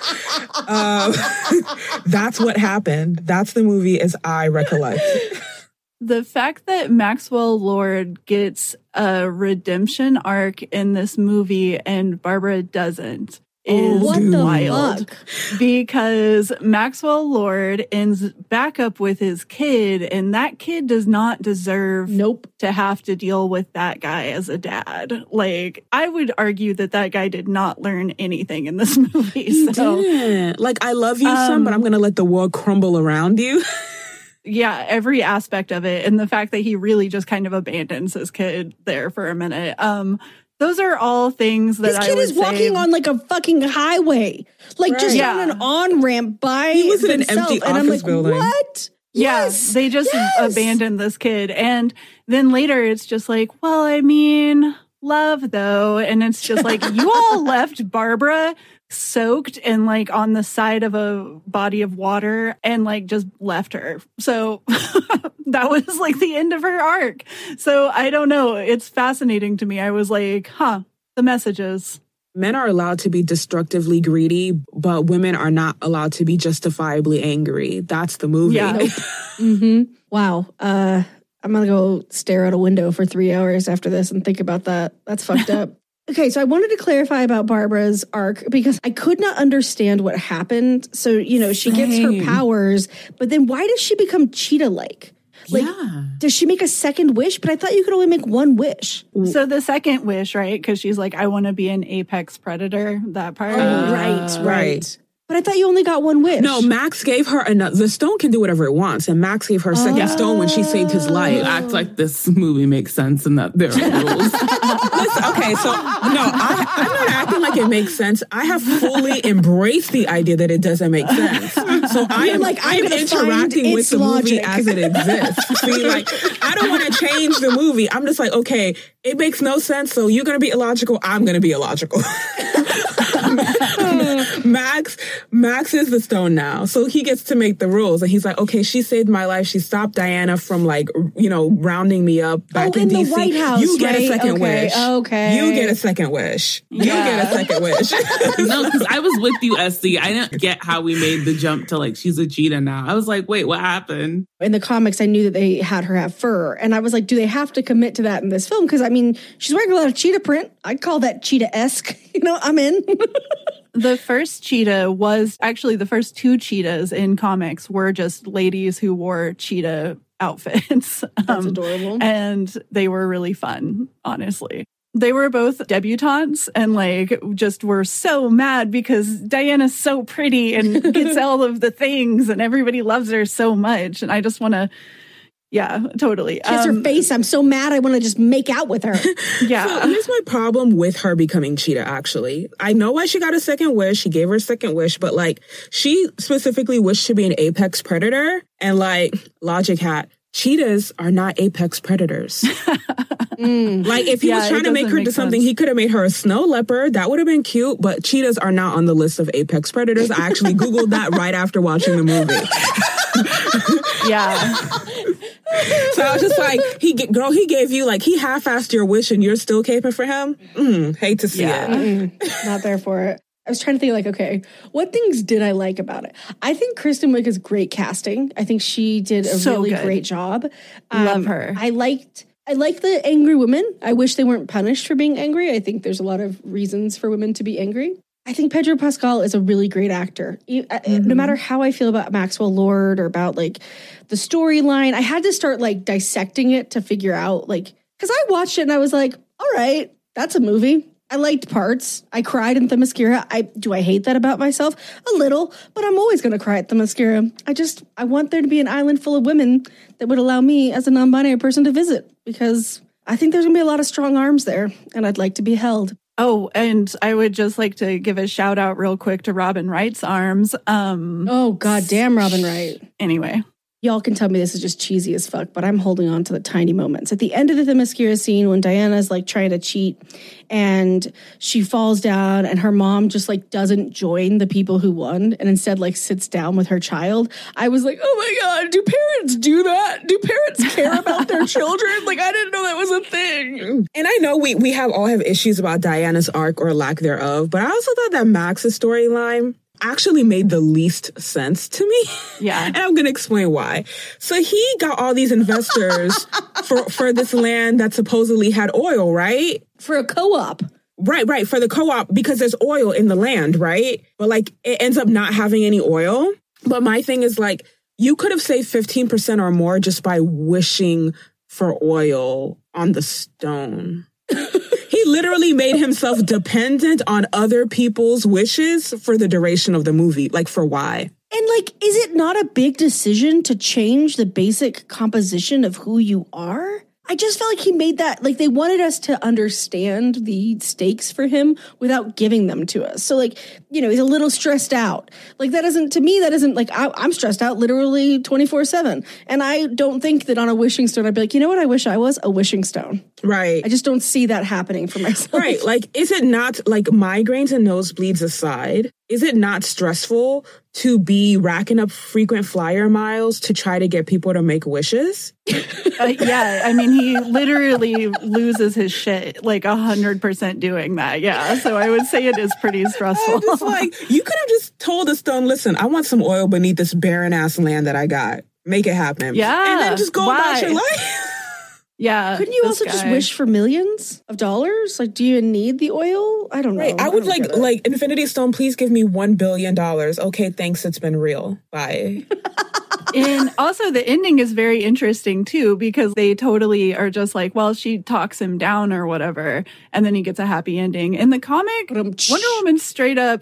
That's what happened. That's the movie as I recollect. The fact that Maxwell Lord gets a redemption arc in this movie and Barbara doesn't is what the wild. fuck? Because Maxwell Lord ends back up with his kid, and that kid does not deserve to have to deal with that guy as a dad. Like, I would argue that guy did not learn anything in this movie. He didn't. Like, I love you, son, but I'm going to let the world crumble around you. Yeah, every aspect of it. And the fact that he really just kind of abandons his kid there for a minute. Those are all things that this kid is walking on like a fucking highway, like just on an on-ramp by he was in himself. an empty and I'm like, building. What? Yes, they just abandoned this kid. And then later it's just like, well, I mean, love though. And it's just like, you all left Barbara soaked and like on the side of a body of water and like just left her. So that was like the end of her arc. So I don't know. It's fascinating to me. I was like, the messages. Men are allowed to be destructively greedy, but women are not allowed to be justifiably angry. That's the movie. Yeah. Wow. I'm going to go stare out a window for 3 hours after this and think about that. That's fucked up. Okay, so I wanted to clarify about Barbara's arc because I could not understand what happened. So, you know, she gets her powers, but then why does she become cheetah-like? Like, does she make a second wish? But I thought you could only make one wish. So the second wish, right? Because she's like, I want to be an apex predator, that part. Oh, right. But I thought you only got one wish. No, Max gave her another. The stone can do whatever it wants, and Max gave her a second stone when she saved his life. You act like this movie makes sense and that there are rules. Listen, okay, so no, I'm not acting like it makes sense. I have fully embraced the idea that it doesn't make sense. So I am interacting with the movie as it exists. See, like, I don't want to change the movie. I'm just like, okay, it makes no sense. So you're going to be illogical. I'm going to be illogical. Max is the stone now. So he gets to make the rules. And he's like, okay, she saved my life. She stopped Diana from like, you know, rounding me up back in DC. The White House, you get a second wish. Okay. You get a second wish. You get a second wish. No, because I was with you, SC. I didn't get how we made the jump to like, she's a cheetah now. I was like, wait, what happened? In the comics, I knew that they had her have fur. And I was like, do they have to commit to that in this film? Because, I mean, she's wearing a lot of cheetah print. I'd call that cheetah-esque. You know, I'm in. The first cheetah was actually the first two cheetahs in comics were just ladies who wore cheetah outfits. That's adorable. And they were really fun, honestly. They were both debutantes and like just were so mad because Diana's so pretty and gets all of the things and everybody loves her so much. And I just want to, yeah, totally. Kiss her face. I'm so mad. I want to just make out with her. Yeah. So here's my problem with her becoming cheetah, actually. I know why she got a second wish. She gave her a second wish, but like she specifically wished to be an apex predator. And like, logic hat, cheetahs are not apex predators. Like if he was trying to make her do something, he could have made her a snow leopard. That would have been cute, but cheetahs are not on the list of apex predators. I actually Googled that right after watching the movie. Yeah. So I was just like, he gave you like, he half-assed your wish and you're still caping for him? Hate to see it. Not there for it. I was trying to think like, okay, what things did I like about it? I think Kristen Wiig is great casting. I think she did a really great job. Love her. I liked the angry women. I wish they weren't punished for being angry. I think there's a lot of reasons for women to be angry. I think Pedro Pascal is a really great actor. No matter how I feel about Maxwell Lord or about like the storyline, I had to start like dissecting it to figure out like, because I watched it and I was like, all right, that's a movie. I liked parts. I cried in Themyscira. Do I hate that about myself? A little, but I'm always going to cry at Themyscira. I want there to be an island full of women that would allow me as a non-binary person to visit, because I think there's going to be a lot of strong arms there and I'd like to be held. Oh, and I would just like to give a shout out real quick to Robin Wright's arms. Oh, goddamn Robin Wright. Anyway. Y'all can tell me this is just cheesy as fuck, but I'm holding on to the tiny moments. At the end of the Themyscira scene, when Diana's like trying to cheat and she falls down and her mom just like doesn't join the people who won and instead like sits down with her child, I was like, oh my God, do parents do that? Do parents care about their children? Like, I didn't know that was a thing. And I know we all have issues about Diana's arc or lack thereof, but I also thought that Max's storyline actually made the least sense to me. Yeah. And I'm going to explain why. So he got all these investors for this land that supposedly had oil, right? For a co-op. Right. For the co-op, because there's oil in the land, right? But like it ends up not having any oil. But my thing is like, you could have saved 15% or more just by wishing for oil on the stone. He literally made himself dependent on other people's wishes for the duration of the movie. Like, for why? And like, is it not a big decision to change the basic composition of who you are? I just felt like he made that, like they wanted us to understand the stakes for him without giving them to us. So like, you know, he's a little stressed out. Like that isn't like, I'm stressed out literally 24/7. And I don't think that on a wishing stone, I'd be like, you know what I wish I was? A wishing stone. Right. I just don't see that happening for myself. Right. Like, is it not, like, migraines and nosebleeds aside, is it not stressful to be racking up frequent flyer miles to try to get people to make wishes? Yeah, I mean, he literally loses his shit like 100% doing that. Yeah, so I would say it is pretty stressful. I'm just like, you could have just told the stone, listen, I want some oil beneath this barren ass land that I got. Make it happen. Yeah. And then just go about your life. Yeah. Couldn't you also just wish for millions of dollars? Like, do you need the oil? I don't know. Right. I would like Infinity Stone, please give me $1 billion. Okay, thanks. It's been real. Bye. And also the ending is very interesting too, because they totally are just like, well, she talks him down or whatever, and then he gets a happy ending. In the comic, Wonder Woman straight up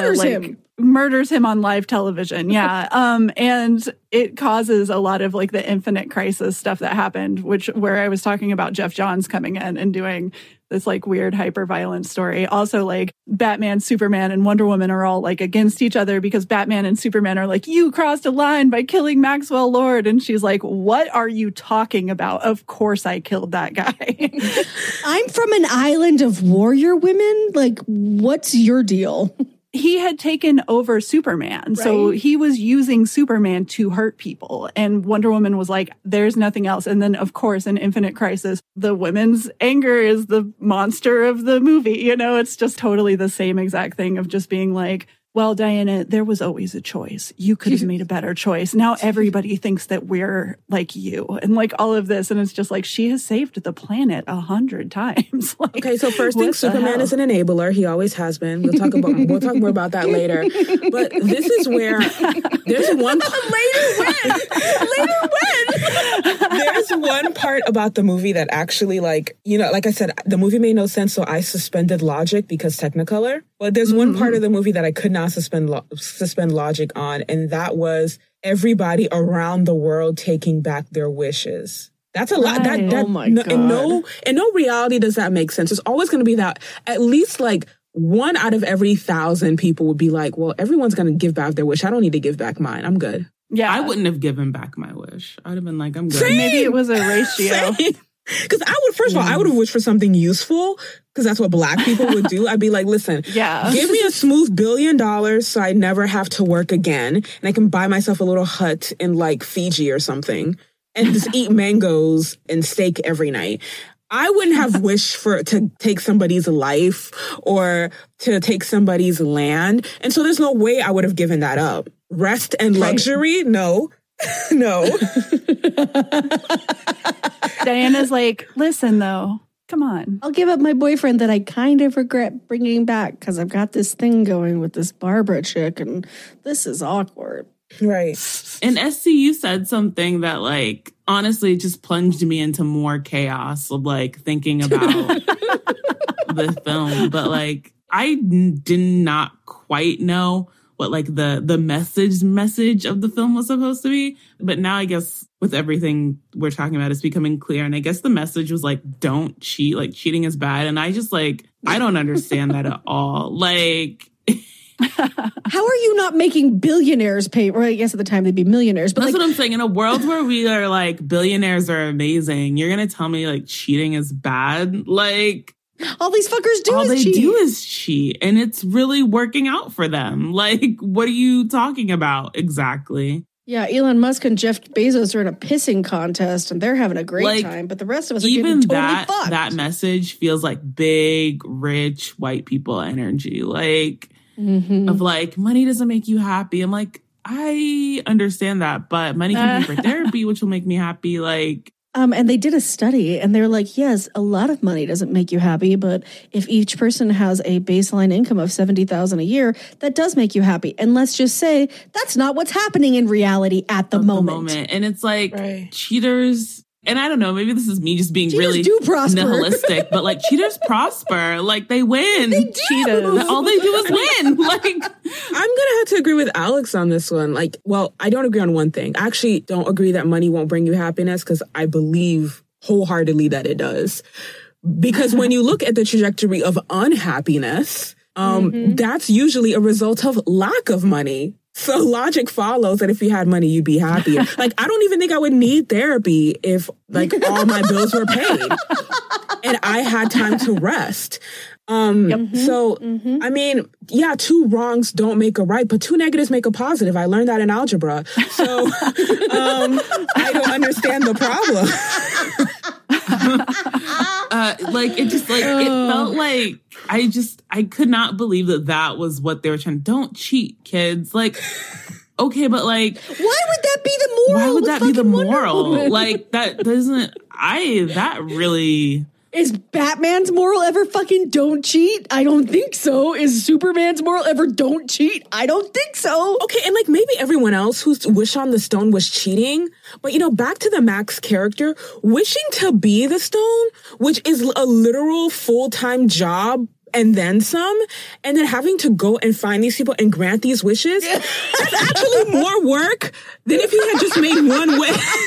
murders him on live television. Yeah. And it causes a lot of like the Infinite Crisis stuff that happened, where I was talking about Jeff Johns coming in and doing this like weird hyper-violent story. Also like Batman, Superman, and Wonder Woman are all like against each other because Batman and Superman are like, you crossed a line by killing Maxwell Lord. And she's like, what are you talking about? Of course I killed that guy. I'm from an island of warrior women. Like, what's your deal? He had taken over Superman. Right. So he was using Superman to hurt people. And Wonder Woman was like, there's nothing else. And then, of course, in Infinite Crisis, the women's anger is the monster of the movie. You know, it's just totally the same exact thing of just being like, well, Diana, there was always a choice. You could have made a better choice. Now everybody thinks that we're like you and like all of this. And it's just like, she has saved the planet 100 times. Like, okay, so first thing, Superman is an enabler. He always has been. We'll talk more about that later. But this is where there's one There's one part about the movie that actually, like, you know, like I said, the movie made no sense, so I suspended logic because Technicolor. But there's one part of the movie that I could not suspend logic on, and that was everybody around the world taking back their wishes. That's a lot. Oh my God. In no reality does that make sense. There's always going to be that at least like 1 out of every 1,000 people would be like, well, everyone's going to give back their wish. I don't need to give back mine. I'm good. Yeah. I wouldn't have given back my wish. I would have been like, I'm good. Same. Maybe it was a ratio. Because first of all, I would have wished for something useful, because that's what Black people would do. I'd be like, listen, give me a smooth $1 billion so I never have to work again. And I can buy myself a little hut in like Fiji or something and just eat mangoes and steak every night. I wouldn't have wished to take somebody's life or to take somebody's land. And so there's no way I would have given that up. Rest and luxury? No. No. Diana's like, listen, though, Come on. I'll give up my boyfriend that I kind of regret bringing back because I've got this thing going with this Barbara chick and this is awkward. Right. And SCU said something that, like, honestly just plunged me into more chaos of, like, thinking about the film. But, like, I did not quite know what, like, the message of the film was supposed to be. But now I guess with everything we're talking about, it's becoming clear. And I guess the message was, like, don't cheat. Like, cheating is bad. And I just, like, I don't understand that at all. Like... How are you not making billionaires pay? Or I guess at the time they'd be millionaires. But that's like, what I'm saying. In a world where we are like, billionaires are amazing, you're going to tell me like cheating is bad? Like... all these fuckers do all is they cheat. do is cheat, and it's really working out for them. Like, what are you talking about exactly? Yeah, Elon Musk and Jeff Bezos are in a pissing contest, and they're having a great Like, time. But the rest of us are even getting totally fucked. That message feels like big, rich white people energy. Like, of like, money doesn't make you happy. I'm like, I understand that, but money can pay for therapy, which will make me happy. Like, and they did a study, and they're like, yes, a lot of money doesn't make you happy, but if each person has a baseline income of $70,000 a year, that does make you happy. And let's just say that's not what's happening in reality at the moment. And it's like cheaters. And I don't know, maybe this is me just being cheaters really do prosper. nihilistic, but like cheaters prosper. Like they win. They do. Cheaters. All they do is win. Like, I'm going to have to agree with Alex on this one. Like, well, I don't agree on one thing. I actually don't agree that money won't bring you happiness because I believe wholeheartedly that it does. Because when you look at the trajectory of unhappiness, that's usually a result of lack of money. So logic follows that if you had money, you'd be happier. Like, I don't even think I would need therapy if, like, all my bills were paid and I had time to rest. So, I mean, yeah, two wrongs don't make a right, but two negatives make a positive. I learned that in algebra. So, I don't understand the problem. It felt like I could not believe that was what they were trying. Don't cheat, kids. Like, okay, but like, why would that be the moral? Why would that be the moral? Like, that doesn't. That really. Is Batman's moral ever fucking don't cheat? I don't think so. Is Superman's moral ever don't cheat? I don't think so. Okay, and like maybe everyone else whose wish on the stone was cheating, but you know, back to the Max character, wishing to be the stone, which is a literal full-time job and then some, and then having to go and find these people and grant these wishes, that's actually more work than if he had just made one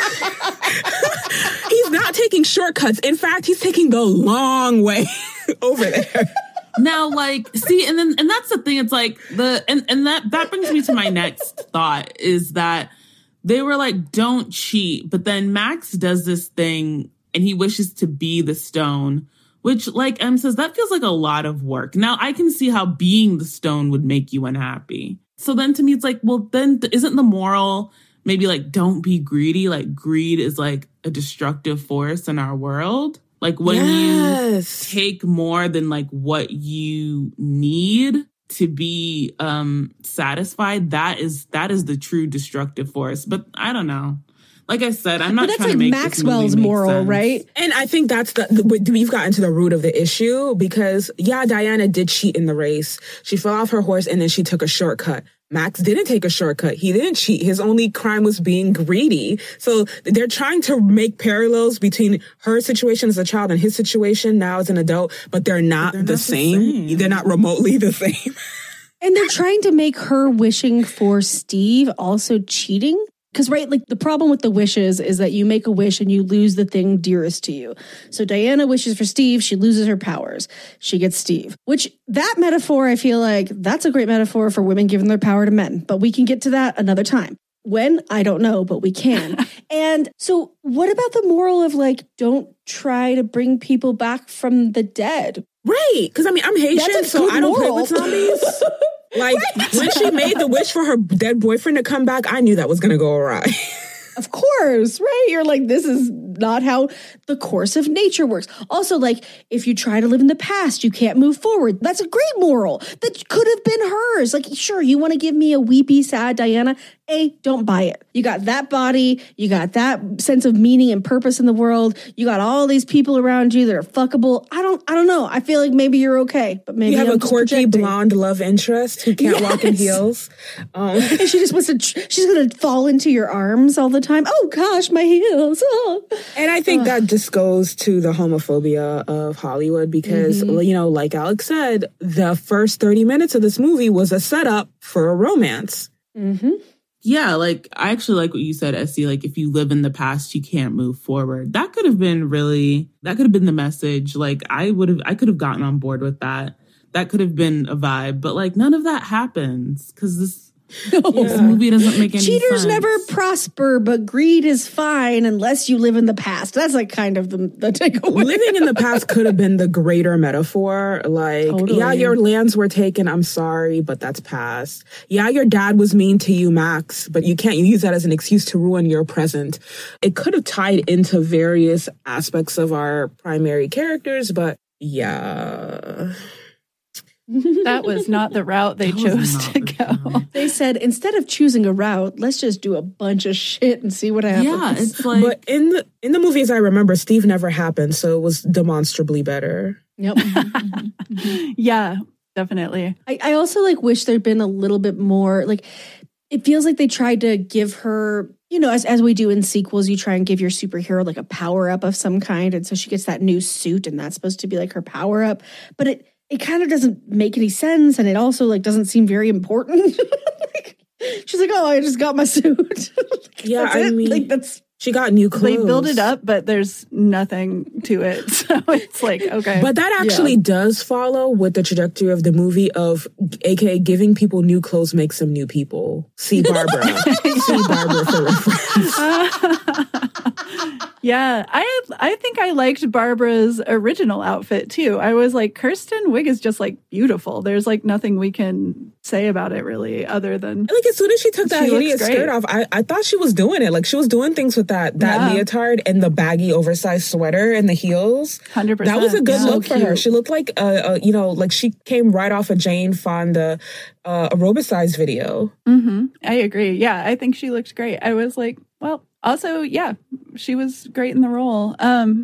wish. He's not taking shortcuts. In fact, he's taking the long way over there. Now, like, see, and that's the thing. It's like that brings me to my next thought is that they were like, don't cheat. But then Max does this thing and he wishes to be the stone, which, like Em says, that feels like a lot of work. Now, I can see how being the stone would make you unhappy. So then to me, it's like, well, then isn't the moral maybe like, don't be greedy? Like, greed is like a destructive force in our world. Like, when you take more than like what you need to be satisfied, that is the true destructive force. But I don't know. Like I said, I'm not trying to make Maxwell's moral, right? And I think that's we've gotten to the root of the issue because, yeah, Diana did cheat in the race. She fell off her horse and then she took a shortcut. Max didn't take a shortcut. He didn't cheat. His only crime was being greedy. So they're trying to make parallels between her situation as a child and his situation now as an adult, but they're not the same. They're not remotely the same. And they're trying to make her wishing for Steve also cheating. Because, right, like the problem with the wishes is that you make a wish and you lose the thing dearest to you. So Diana wishes for Steve. She loses her powers. She gets Steve, which that metaphor, I feel like that's a great metaphor for women giving their power to men. But we can get to that another time. When? I don't know, but we can. And so what about the moral of like, don't try to bring people back from the dead? Right. Because I mean, I'm Haitian, so I don't play with zombies. Like, when she made the wish for her dead boyfriend to come back, I knew that was going to go awry. Of course, right? You're like, this is not how the course of nature works. Also, like, if you try to live in the past, you can't move forward. That's a great moral that could have been hers. Like, sure, you want to give me a weepy, sad Diana, Don't buy it. You got that body, you got that sense of meaning and purpose in the world. You got all these people around you that are fuckable. I don't know. I feel like maybe you're okay, but maybe you have I'm a just quirky projecting. blonde love interest who can't walk in heels. And she just wants to. She's gonna fall into your arms all the time. Oh gosh, my heels. Oh. And I think that just goes to the homophobia of Hollywood because, you know, like Alex said, the first 30 minutes of this movie was a setup for a romance. Mm-hmm. Yeah, like, I actually like what you said, Essie. Like, if you live in the past, you can't move forward. That could have been the message. Like, I could have gotten on board with that. That could have been a vibe. But, like, none of that happens because this movie doesn't make any Cheaters sense. never prosper, but greed is fine unless you live in the past. That's like kind of the takeaway. Living in the past could have been the greater metaphor. Like, Totally. yeah, your lands were taken. I'm sorry, but that's past. Yeah, your dad was mean to you, Max, but you can't use that as an excuse to ruin your present. It could have tied into various aspects of our primary characters, but yeah. That was not the route they chose to go. They said, instead of choosing a route, let's just do a bunch of shit and see what happens. Yeah, it's like... But in the movies I remember, Steve never happened, so it was demonstrably better. Yep. Yeah, definitely. I also like wish there'd been a little bit more, like, it feels like they tried to give her, you know, as we do in sequels, you try and give your superhero like a power up of some kind. And so she gets that new suit and that's supposed to be like her power up. But it kind of doesn't make any sense. And it also like doesn't seem very important. Like, she's like, oh, I just got my suit. Like, Yeah, that's I it. mean, like, that's she got new clothes. They build it up, but there's nothing to it. So it's like, okay. But that actually does follow with the trajectory of the movie of, aka giving people new clothes makes them new people. See Barbara. See Barbara for reference. Yeah, I think I liked Barbara's original outfit too. I was like, Kirsten Wiig is just like beautiful. There's like nothing we can say about it really other than Like as soon as she took that She looks hideous great. skirt off, I thought she was doing it. Like she was doing things with that Yeah. leotard and the baggy oversized sweater and the heels. 100%. That was a good Yeah. look So for her. cute. She looked like like she came right off a Jane Fonda aerobicized video. Mm-hmm. I agree. Yeah, I think she looked great. I was like, well, also, yeah, she was great in the role.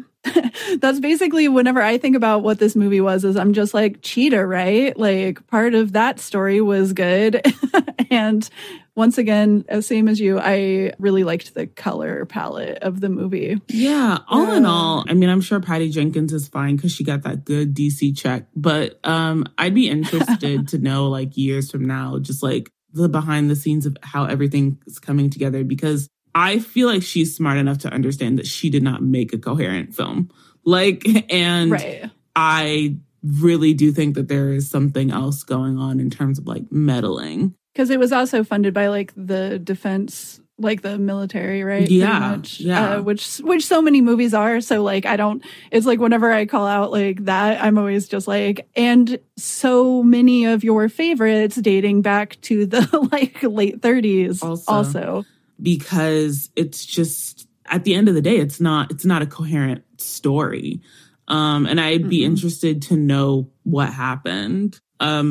That's basically whenever I think about what this movie was, is I'm just like, Cheetah, right? Like part of that story was good. And once again, same as you, I really liked the color palette of the movie. Yeah, all in all, I mean, I'm sure Patty Jenkins is fine because she got that good DC check. But I'd be interested to know, like, years from now, just like the behind the scenes of how everything is coming together, because I feel like she's smart enough to understand that she did not make a coherent film. Like, and Right. I really do think that there is something else going on in terms of like meddling. Because it was also funded by like the defense, like the military, right? Yeah, Pretty much. yeah. Which so many movies are. So like, it's like whenever I call out like that, I'm always just like, and so many of your favorites dating back to the like late 30s also. Because it's just, at the end of the day, it's not a coherent story. And I'd be interested to know what happened.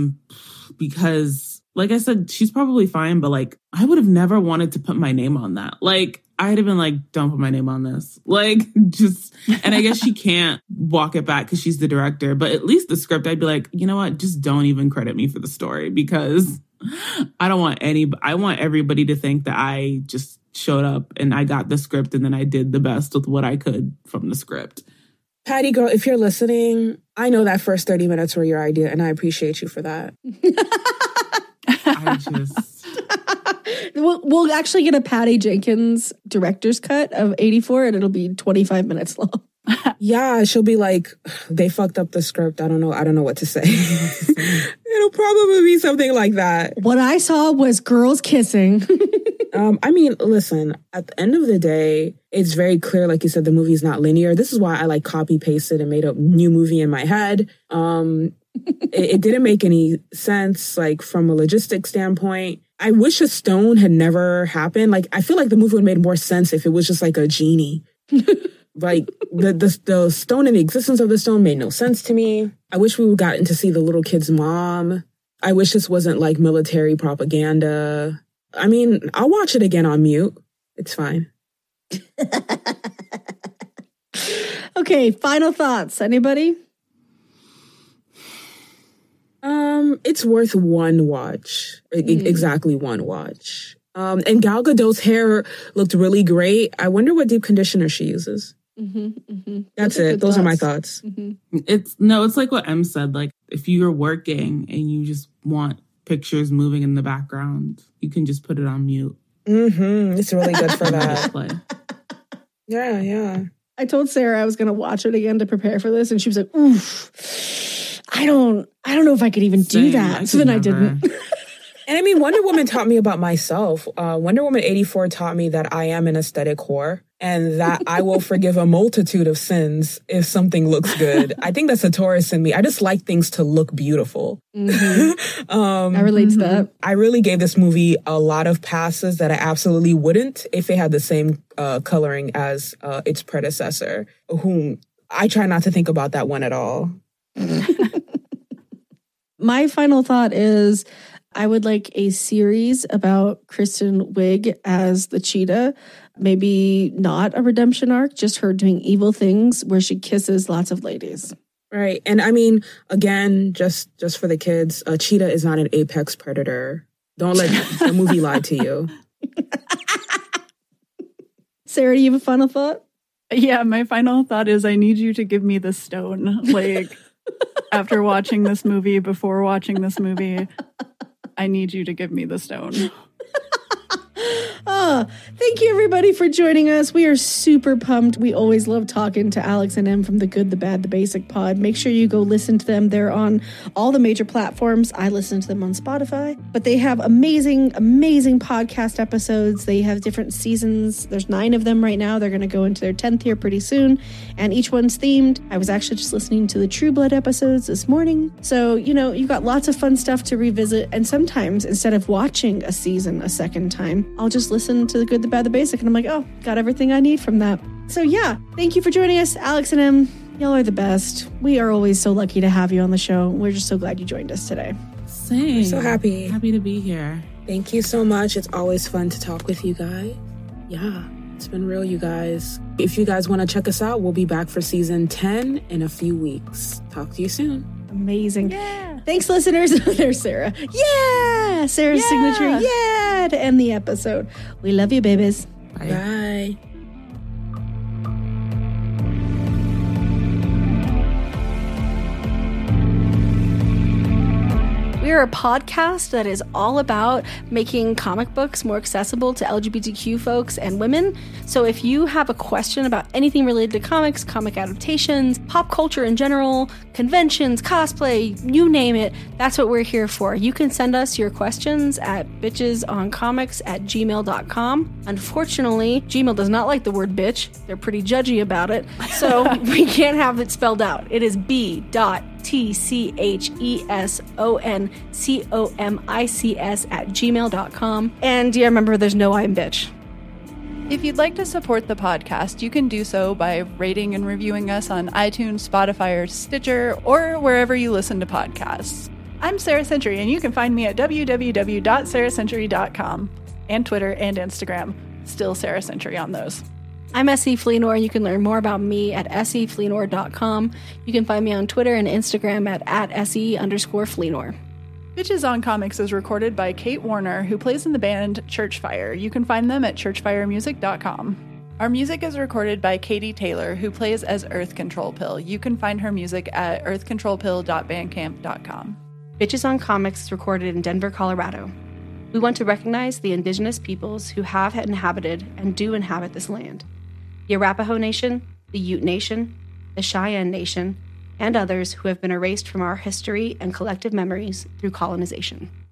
Because like I said, she's probably fine, but like, I would have never wanted to put my name on that. Like, I'd have been like, don't put my name on this. Like, just, and I guess she can't walk it back because she's the director, but at least the script, I'd be like, you know what? Just don't even credit me for the story because I want everybody to think that I just showed up and I got the script and then I did the best with what I could from the script. Patty girl, if you're listening, I know that first 30 minutes were your idea and I appreciate you for that. I just... We'll actually get a Patty Jenkins director's cut of 84 and it'll be 25 minutes long. Yeah, she'll be like, they fucked up the script. I don't know what to say. It'll probably be something like that. What I saw was girls kissing. I mean, listen, at the end of the day, it's very clear, like you said, the movie's not linear. This is why I like copy pasted and made a new movie in my head. It didn't make any sense, like from a logistic standpoint. I wish a stone had never happened. Like, I feel like the movie would have made more sense if it was just like a genie. Like, the stone and the existence of the stone made no sense to me. I wish we would gotten to see the little kid's mom. I wish this wasn't like military propaganda. I mean, I'll watch it again on mute. It's fine. Okay, final thoughts. Anybody? It's worth one watch. Exactly one watch. And Gal Gadot's hair looked really great. I wonder what deep conditioner she uses. That's it. Those are my thoughts. It's like what Em said. Like, if you're working and you just want pictures moving in the background, you can just put it on mute. It's really good for that. Yeah. I told Sarah I was going to watch it again to prepare for this, and she was like, "Oof, I don't know if I could even do that." So then I didn't. And I mean, Wonder Woman taught me about myself. Wonder Woman 84 taught me that I am an aesthetic whore and that I will forgive a multitude of sins if something looks good. I think that's a Taurus in me. I just like things to look beautiful. I relate to that. I really gave this movie a lot of passes that I absolutely wouldn't if it had the same coloring as its predecessor, whom I try not to think about that one at all. My final thought is I would like a series about Kristen Wiig as the cheetah. Maybe not a redemption arc, just her doing evil things where she kisses lots of ladies. Right. And I mean, again, just for the kids, a cheetah is not an apex predator. Don't let the movie lie to you. Sarah, do you have a final thought? Yeah, my final thought is I need you to give me the stone. Like, after watching this movie, before watching this movie, I need you to give me the stone. Thank you, everybody, for joining us. We are super pumped. We always love talking to Alex and Em from The Good, the Bad, the Basic pod. Make sure you go listen to them. They're on all the major platforms. I listen to them on Spotify. But they have amazing, amazing podcast episodes. They have different seasons. There's 9 of them right now. They're going to go into their 10th year pretty soon. And each one's themed. I was actually just listening to the True Blood episodes this morning. So, you've got lots of fun stuff to revisit. And sometimes, instead of watching a season a second time, I'll just listen to The Good, the Bad, the Basic, and I'm like, oh, got everything I need from that. So yeah, thank you for joining us, Alex and Em. Y'all are the best. We are always so lucky to have you on the show. We're just so glad you joined us today. Same. We're so happy. Happy to be here. Thank you so much. It's always fun to talk with you guys. Yeah, it's been real, you guys. If you guys want to check us out, we'll be back for season 10 in a few weeks. Talk to you soon. Amazing. Yeah. Thanks, listeners. There's Sarah. Yeah. Sarah's signature. Yeah. To end the episode. We love you, babies. Bye. Bye. We are a podcast that is all about making comic books more accessible to LGBTQ folks and women. So if you have a question about anything related to comics, comic adaptations, pop culture in general, conventions, cosplay, you name it, that's what we're here for. You can send us your questions at bitchesoncomics@gmail.com. Unfortunately, Gmail does not like the word bitch. They're pretty judgy about it. So we can't have it spelled out. It is b.tchesoncomics@gmail.com. And yeah, remember, there's no I in bitch. If you'd like to support the podcast, you can do so by rating and reviewing us on iTunes, Spotify, or Stitcher, or wherever you listen to podcasts. I'm Sarah Century, and you can find me at www.sarahcentury.com and Twitter and Instagram. Still Sarah Century on those. I'm S.E. Fleenor. You can learn more about me at sefleenor.com. You can find me on Twitter and Instagram at @SE_Fleenor. Bitches on Comics is recorded by Kate Warner, who plays in the band Churchfire. You can find them at churchfiremusic.com. Our music is recorded by Katie Taylor, who plays as Earth Control Pill. You can find her music at earthcontrolpill.bandcamp.com. Bitches on Comics is recorded in Denver, Colorado. We want to recognize the indigenous peoples who have inhabited and do inhabit this land. The Arapaho Nation, the Ute Nation, the Cheyenne Nation, and others who have been erased from our history and collective memories through colonization.